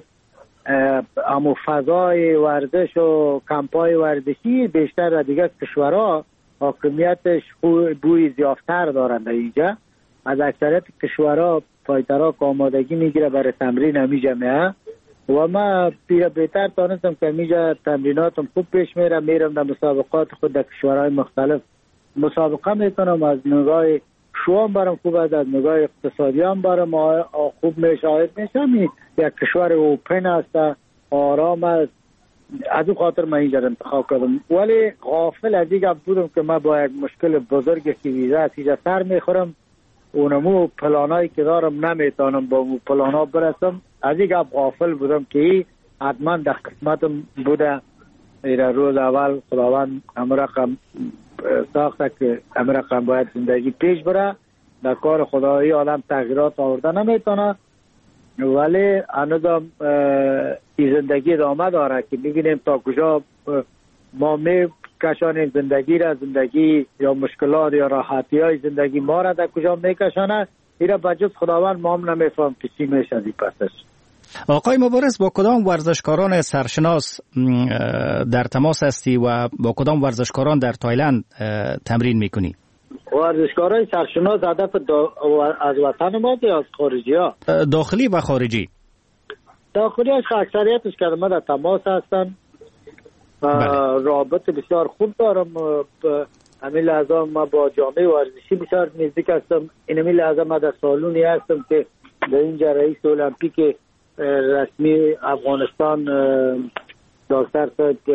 امو فضای ورزش و کمپای ورزشی بیشتر در دیگه کشورها حاکمیتش بوی زیافتر دارن. در اینجا از اکثریت کشورها فایترها که آمادگی میگیره برای تمرین همیجا میه و ما بهتر تانستم که همیجا تمریناتم خوب پیش میرم در مسابقات خود در کشورهای مختلف مسابقه میکنم. از نگاه شوام برام خوب است، از نگاه اقتصادی هم برام خوب میشاهد میشم. یک کشور اوپن است، آرام است، از اون خاطر من اینجا انتخاب کردم. ولی غافل از این گپ بودم که من با یک مشکل بزرگ که ویزا از اینجا سر میخورم، اونمو پلانایی که دارم نمیتونم با اون پلانا برسم. از این گپ غافل بودم که حتما در قسمتم بوده. ایره روز اول خداوند همه رقم ساخته که همه رقم باید زندگی پیش بره. در کار خدایی آدم تغییرات آورده نمیتونه، ولی هنوزم این زندگی ادامه داره که ببینیم تا کجا ما می کشانیم زندگی را، زندگی یا مشکلات یا راحتی های زندگی ما را در کجا می کشانه. ایره بجز خداوند ما هم نمیفهم که چی میشه دی پسش. آقای مبارز، با کدام ورزشکاران سرشناس در تماس هستی و با کدام ورزشکاران در تایلند تمرین میکنی؟ ورزشکارای سرشناس هدف از وطن ما یا از خارجی ها؟ داخلی و خارجی. داخلی هاش اکثریتش که ما در تماس هستن. رابط بسیار خوب دارم. همین لحظه ما با جامعه ورزشی بسیار نزدیک هستم. این لحظه ما در سالونی هستم که در اینجا رئیس المپیک رسمی افغانستان دکتر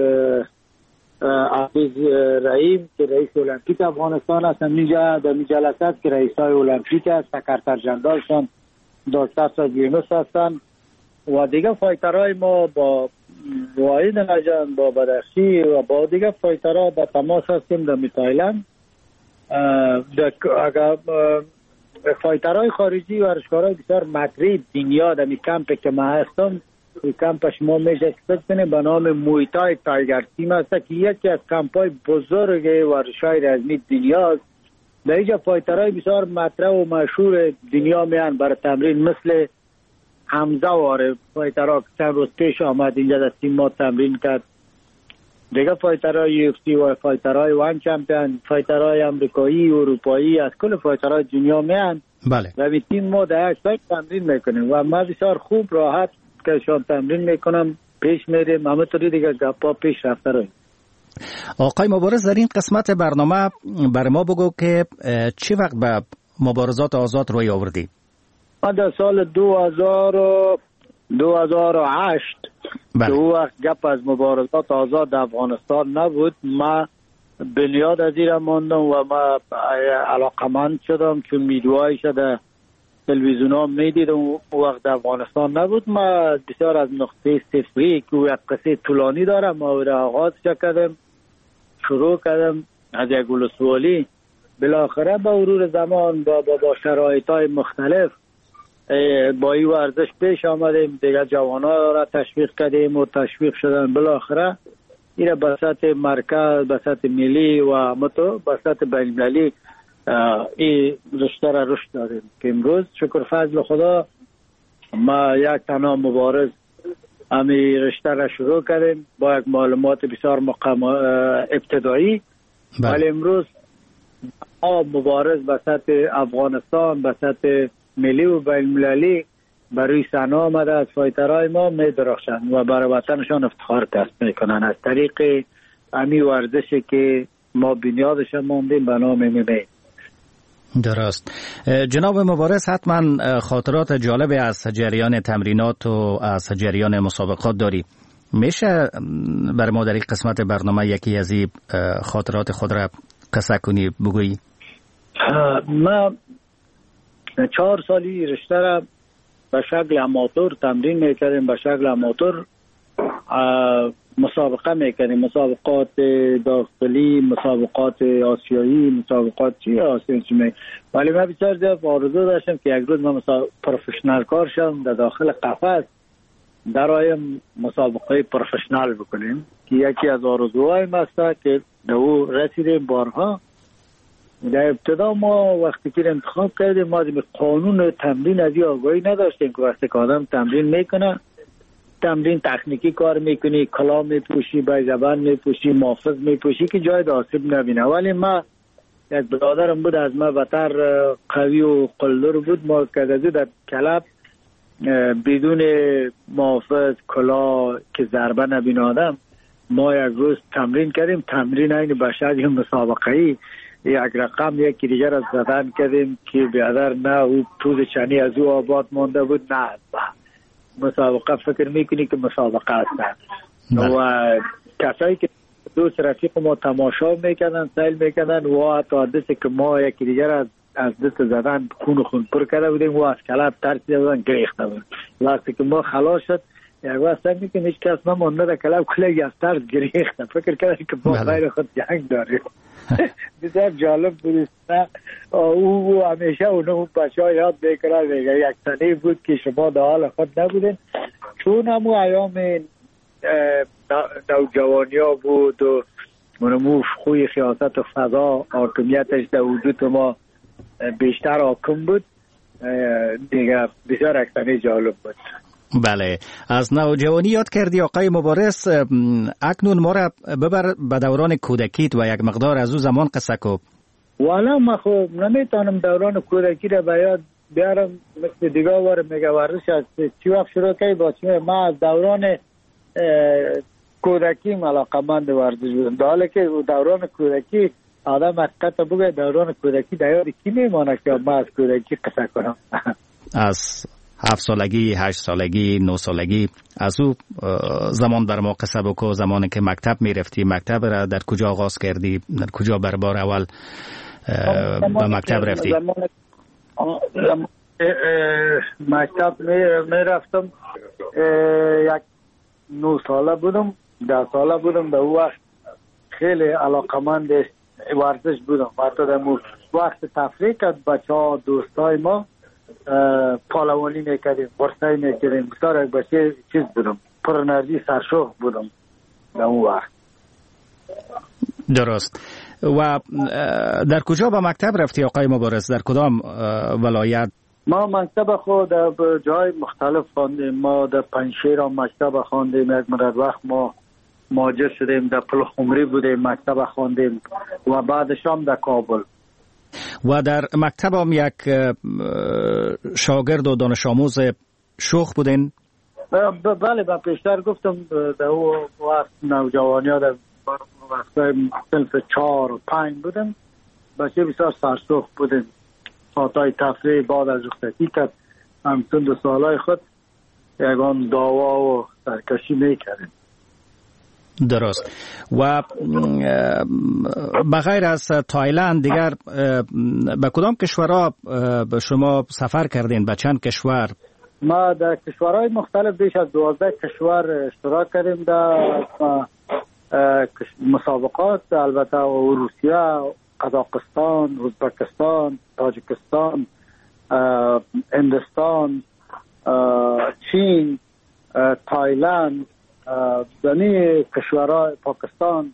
حافظ رحیم که رئیس المپیک افغانستان است، اینجا در این جلسه است که رئیسای المپیک است، سکرتر جنرالشان دکتر یونس هستند و دیگه فایترهای ما با واحد نجان، با بدخشی و با دیگه فایترها در تماس هستیم در تایلند. اگر فایترهای خارجی و ورزشکارای بسیار مطرح دنیا در کمپ که ما هستم، این کمپ شما میشه اکسپکت کنید به نام مویتای تایگر تیم است که یکی از کمپای بزرگ ورزش‌های رزمی دنیا است. در اینجا فایترهای بسیار مطرح و مشهور دنیا میان برای تمرین، مثل حمزه واره فایترها که چند روز پیش آمد اینجا در تیم ما تمرین کرد. دیگه فایترهای UFC و فایترهای وان چمپیون، فایترهای امریکایی، اروپایی، از کل فایترهای دنیا میان. بله. و می تیم ما در یک تمرین میکنیم و ما بسیار خوب راحت که شان تمرین میکنم پیش میریم. همونطوری دیگه گپا پیش رفته رویم. آقای مبارز، در این قسمت برنامه بر ما بگو که چی وقت به مبارزات آزاد روی آوردی؟ ما در سال 2008 که او وقت گپ از مبارزات آزاد در افغانستان نبود، ما بنیاد از این ماندم و ما علاقمند شدم چون ویدیوهایی شده تلویزیون ها میدیدم. وقت در افغانستان نبود. ما بسیار از نقطه صفری که یک قصه طولانی دارم ما آغاز کردم، شروع کردم از یک ولسوالی. بالاخره با مرور زمان با شرایط های مختلف با این ورزش پیش آمدیم، دیگر جوانان را تشویق کردیم و تشویق شدن. بالاخره این به سطح مرکز، به سطح ملی و به سطح بین‌المللی این رشته را رشد داریم که امروز شکر فضل خدا ما یک تنها مبارز همین رشته را شروع کردیم با یک معلومات بسیار ابتدایی. ولی امروز مبارز به سطح افغانستان، به سطح ملی و بین‌المللی برای صحنه آمده از فایترهای ما می درخشند و برای وطنشان افتخار کسب میکنن از طریق همین ورزشی که ما بنیادش ماندیم به نام MMA. درست. جناب مبارز، حتما خاطرات جالبی از جریان تمرینات و از جریان مسابقات داری. میشه بر ما در این قسمت برنامه یکی از این خاطرات خود را قصه کنی بگویی؟ ما 4 سالی رشته را به شکل اماتور تمرین میکردیم، به شکل اماتور مسابقه میکردیم، مسابقات داخلی، مسابقات آسیایی، مسابقات آسیایی. ولی من بسیار زیاد آرزو داشتم که یک روز من پروفشنال کار شم در داخل قفس در آیم مسابقه پروفشنال بکنیم که یکی از آرزوهای ما است که در او رسیدیم بارها. در ابتدا ما وقتی که انتخاب کردیم ما قانون تمرین از این آگاهی نداشتیم که وقتی که آدم تمرین میکنه، تمرین تکنیکی کار میکنی، کلاه میپوشی، بیضبان میپوشی، محافظ میپوشی که جای آسیب نبینه. ولی ما یک برادرم بود از ما بهتر قوی و قلدر بود، ما کدازی در کلب بدون محافظ کلاه که ضربه نبینه آدم ما یک روز تمرین کردیم. تمرین این بشر یا مسابقه‌ای یک رقم یکی دیگر از زدن کردیم که بیادر نه او پوز چنی از او آباد مانده بود. نه مسابقه فکر میکنی که مسابقه هستن. و کسایی که دوست رفیق ما تماشا میکنن سیل میکنن و حتی دستی که ما یکی دیگر از دست زدن خون پر کرده بودیم و از کلب ترسیده بودن گریخته بودن. وقتی که ما خلاص شد یک وقت سمی که هیچ کس نمانده در کلب کلگی از ترس گریخته، فکر کرده که ما غیر خود جنگ داریم. بسیار جالب بود. او همیشه اونو بچه ها یاد میکنه میگه یک سنه بود که شما در حال خود نبودین، چون همون ایام نوجوانی ها بود و منمو خوی خیاست و فضا حاکمیتش در وجود ما بیشتر حاکم بود دیگه. بسیار یک سنه جالب بود. بله، از نوجوانی یاد کردی آقای مبارز. اکنون ما را ببر به دوران کودکیت و یک مقدار از او زمان قصه کو. والا ما خب نمیتونم دوران کودکی را به یاد بیارم، مثل دیگه واره میگه ورزش از چی وقت شروع کردی با چی. ما از دوران کودکی علاقه‌مند ورزش بودم، در حالی که دوران کودکی آدم حقیقت بگه دوران کودکی در یاد کی میمانه که ما از کودکی قصه کنم. از 7 سالگی، 8 سالگی، 9 سالگی، از او زمان بر ما قصه بکو. زمانی که مکتب میرفتی، مکتب را در کجا آغاز کردی؟ در کجا بر بار اول به مکتب رفتی؟ مکتب میرفتم، یک 9 ساله بودم، 10 ساله بودم. در اون وقت خیلی علاقمند ورزش بودم. حتی در وقت تفریح کرد بچه ها دوستای ما پالوانی میکردیم، ورسایی میکردیم. بسیار یک بچه چیز بودم، پر انرژی، سرشوق بودم در اون وقت. درست. و در کجا به مکتب رفتی آقای مبارز؟ در کدام ولایت؟ ما مکتب خود در جای مختلف خواندیم. ما در پنجشیر مکتب خواندیم، یک مدت وقت ما مهاجر شدیم در پلخمری بودیم، مکتب خواندیم و بعدش هم در کابل. و در مکتب هم یک شاگرد و دانش آموز شوخ بودین؟ بله، با پیشتر گفتم در اون وقت نوجوانی ها در وقت صنف 4 و 5 بودیم، بچه بسیار سرشوخ بودیم. ساعتهای تفریح بعد از رخصتی کرد همچون 2 سالهای خود یکان دعوا و سرکشی میکردیم. درست. و بغیر از تایلند دیگر به کدام کشورها به شما سفر کردین؟ به چند کشور؟ ما در کشورهای مختلف بیش از 12 کشور اشتراک کردیم در مسابقات، البته روسیه، قزاقستان، ازبکستان، تاجیکستان، هندوستان، چین، تایلند، دنی کشورها، پاکستان،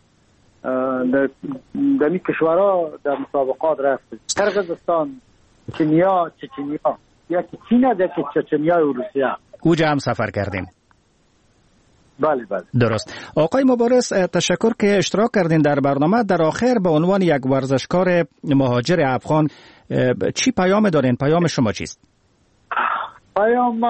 دنی کشورها در مسابقات رفتیم. قرقیزستان، چینیا، چچنیا، یکی چین است، یکی چچنیا و روسیه. اوجا هم سفر کردین؟ بله بله. درست. آقای مبارز، تشکر که اشتراک کردین در برنامه. در آخر به عنوان یک ورزشکار مهاجر افغان چی پیام دارین؟ پیام شما چیست؟ پیام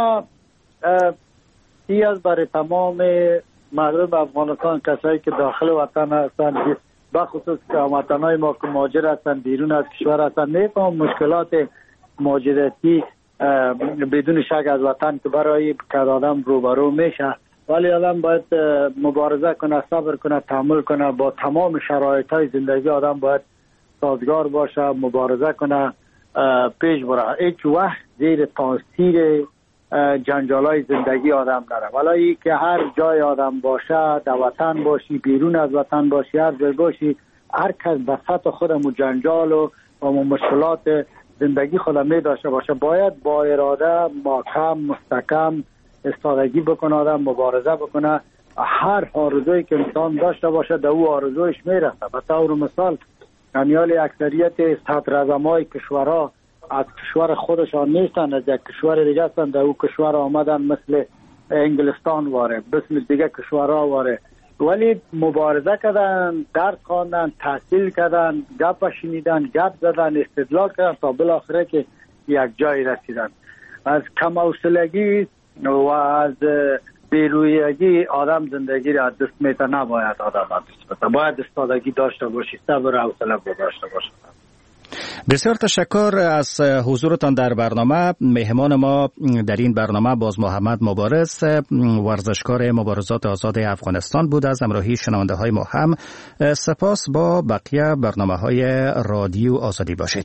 از برای تمام مردم افغانستان، کسایی که داخل وطن هستند، بخصوص که هموطنای ما که مهاجر هستند بیرون از کشور هستند، میفهم مشکلات مهاجرتی بدون شک از وطن که برای که آدم روبرو میشه، ولی آدم باید مبارزه کنه، صبر کنه، تحمل کنه، با تمام شرایطهای زندگی آدم باید سازگار باشه، مبارزه کنه، پیش بره. هیچ وقت زیر تاثیر جنجالای زندگی آدم نره. ولی که هر جای آدم باشه، در وطن باشی، بیرون از وطن باشی، هر جای باشی، هر کس به سطح خودمو جنجال و مشکلات زندگی خودم می داشته باشه، باید با اراده محکم مستحکم استادگی بکنه، آدم مبارزه بکنه. هر آرزویی که انسان داشته باشه در او آرزویش میرسه. به طور مثال امیال اکثریت صدراعظمای کشورها از کشور خودشان نیستن، از یک کشور دیگه هستن، در او کشور آمدن، مثل انگلستان واره، مثل دیگه کشورها واره، ولی مبارزه کردن، درس خواندن، تحصیل کردن، گپ شنیدن، گپ زدن، استدلال کردن تا بالاخره که یک جای رسیدن. از کم حوصلگی و از بیرویگی آدم زندگی را از دست میده. نباید آدم از دست بده، باید استادگی داشته باشی، صبر و حوصله داشته باشی. بسیار تشکر از حضورتان در برنامه. مهمان ما در این برنامه باز محمد مبارز، ورزشکار مبارزات آزاد افغانستان بود. از همراهی شنونده های ما هم سپاس. با بقیه برنامه های رادیو آزادی باشید.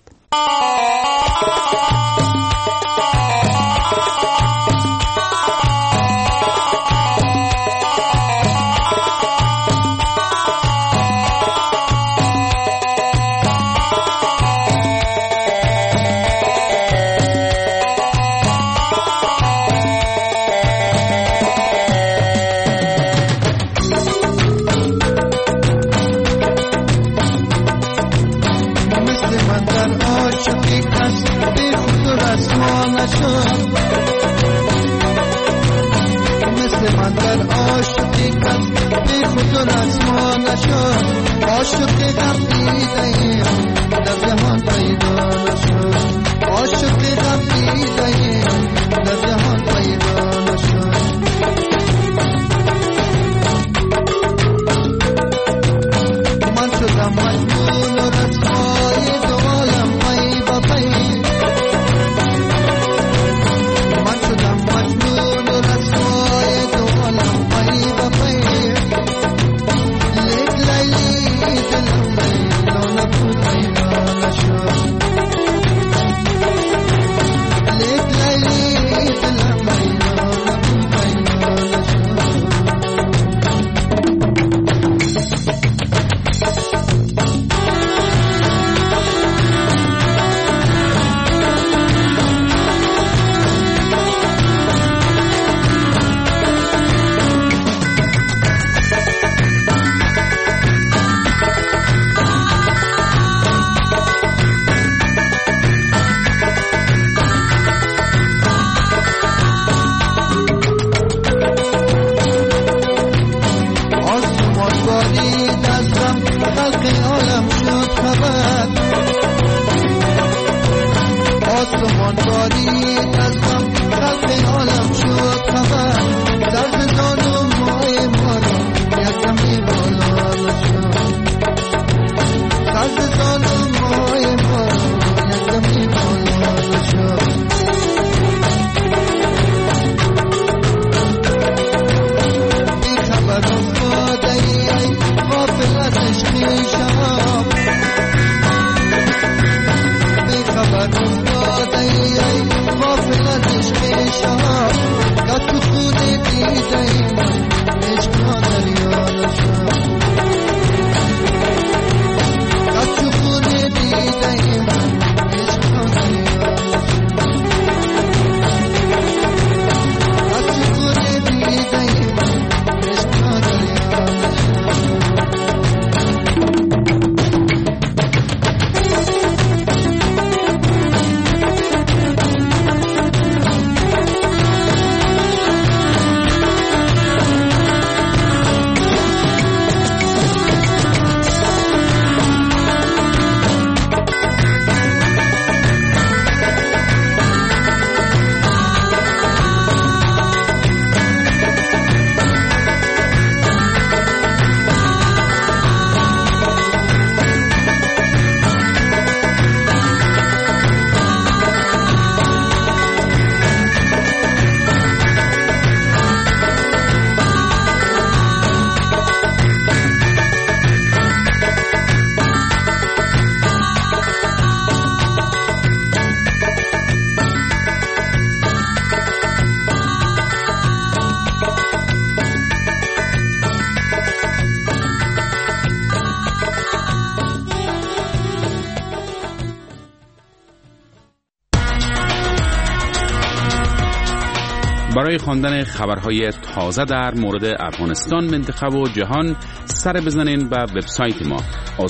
برای خواندن خبرهای تازه در مورد افغانستان، منطقه و جهان سر بزنین به وبسایت ما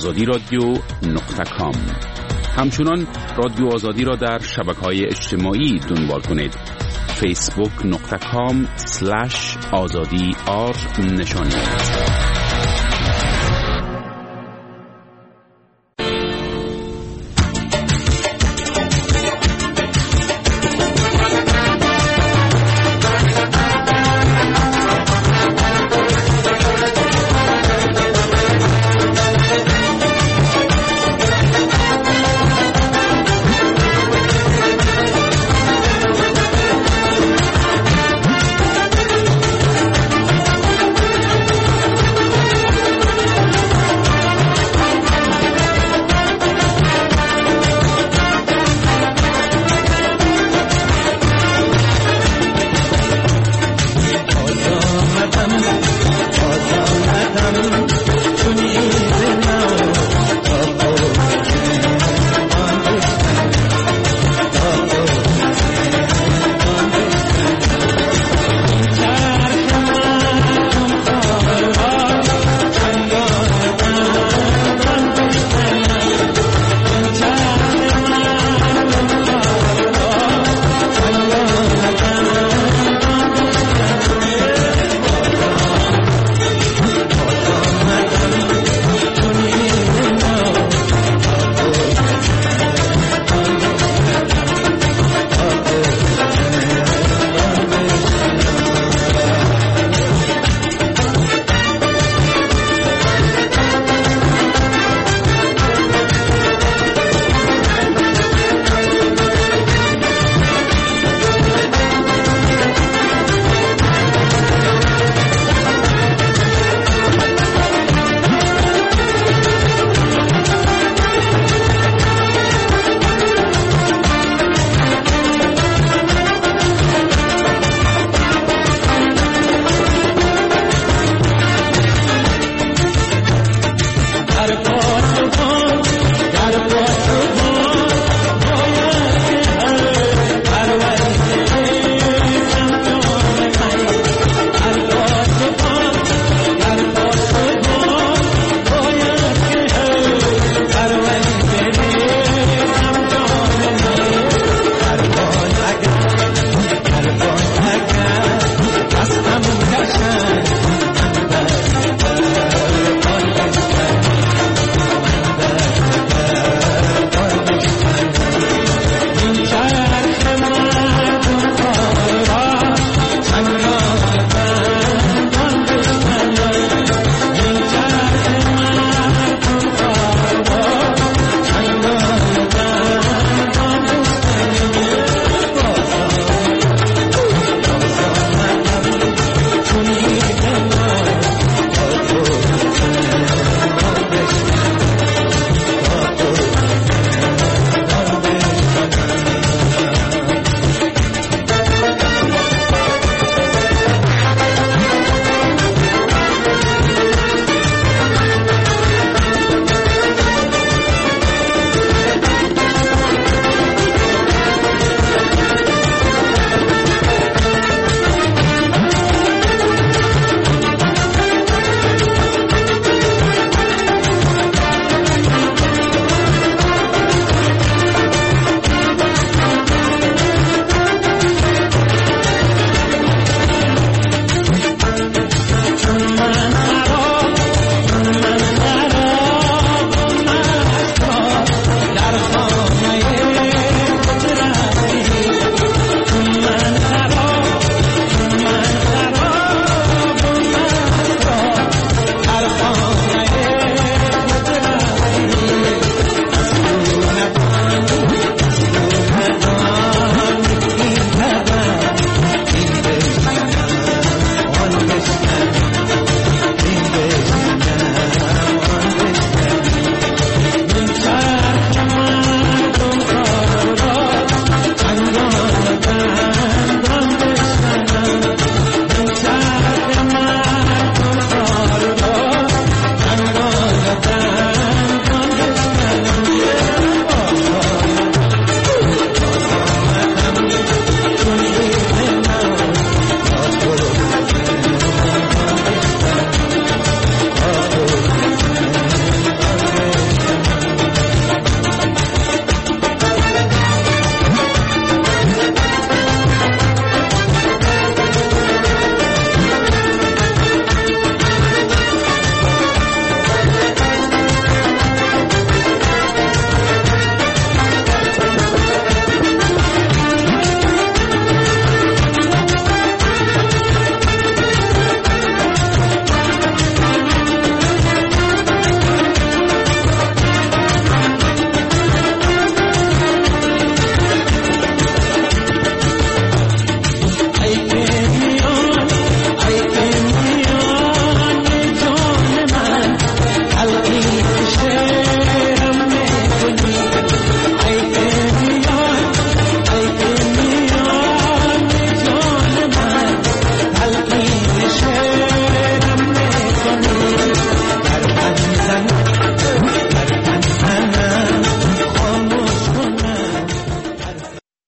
azadi.radio.com. همچنان رادیو آزادی را در شبکه‌های اجتماعی دنبال کنید. facebook.com/azadi نشانی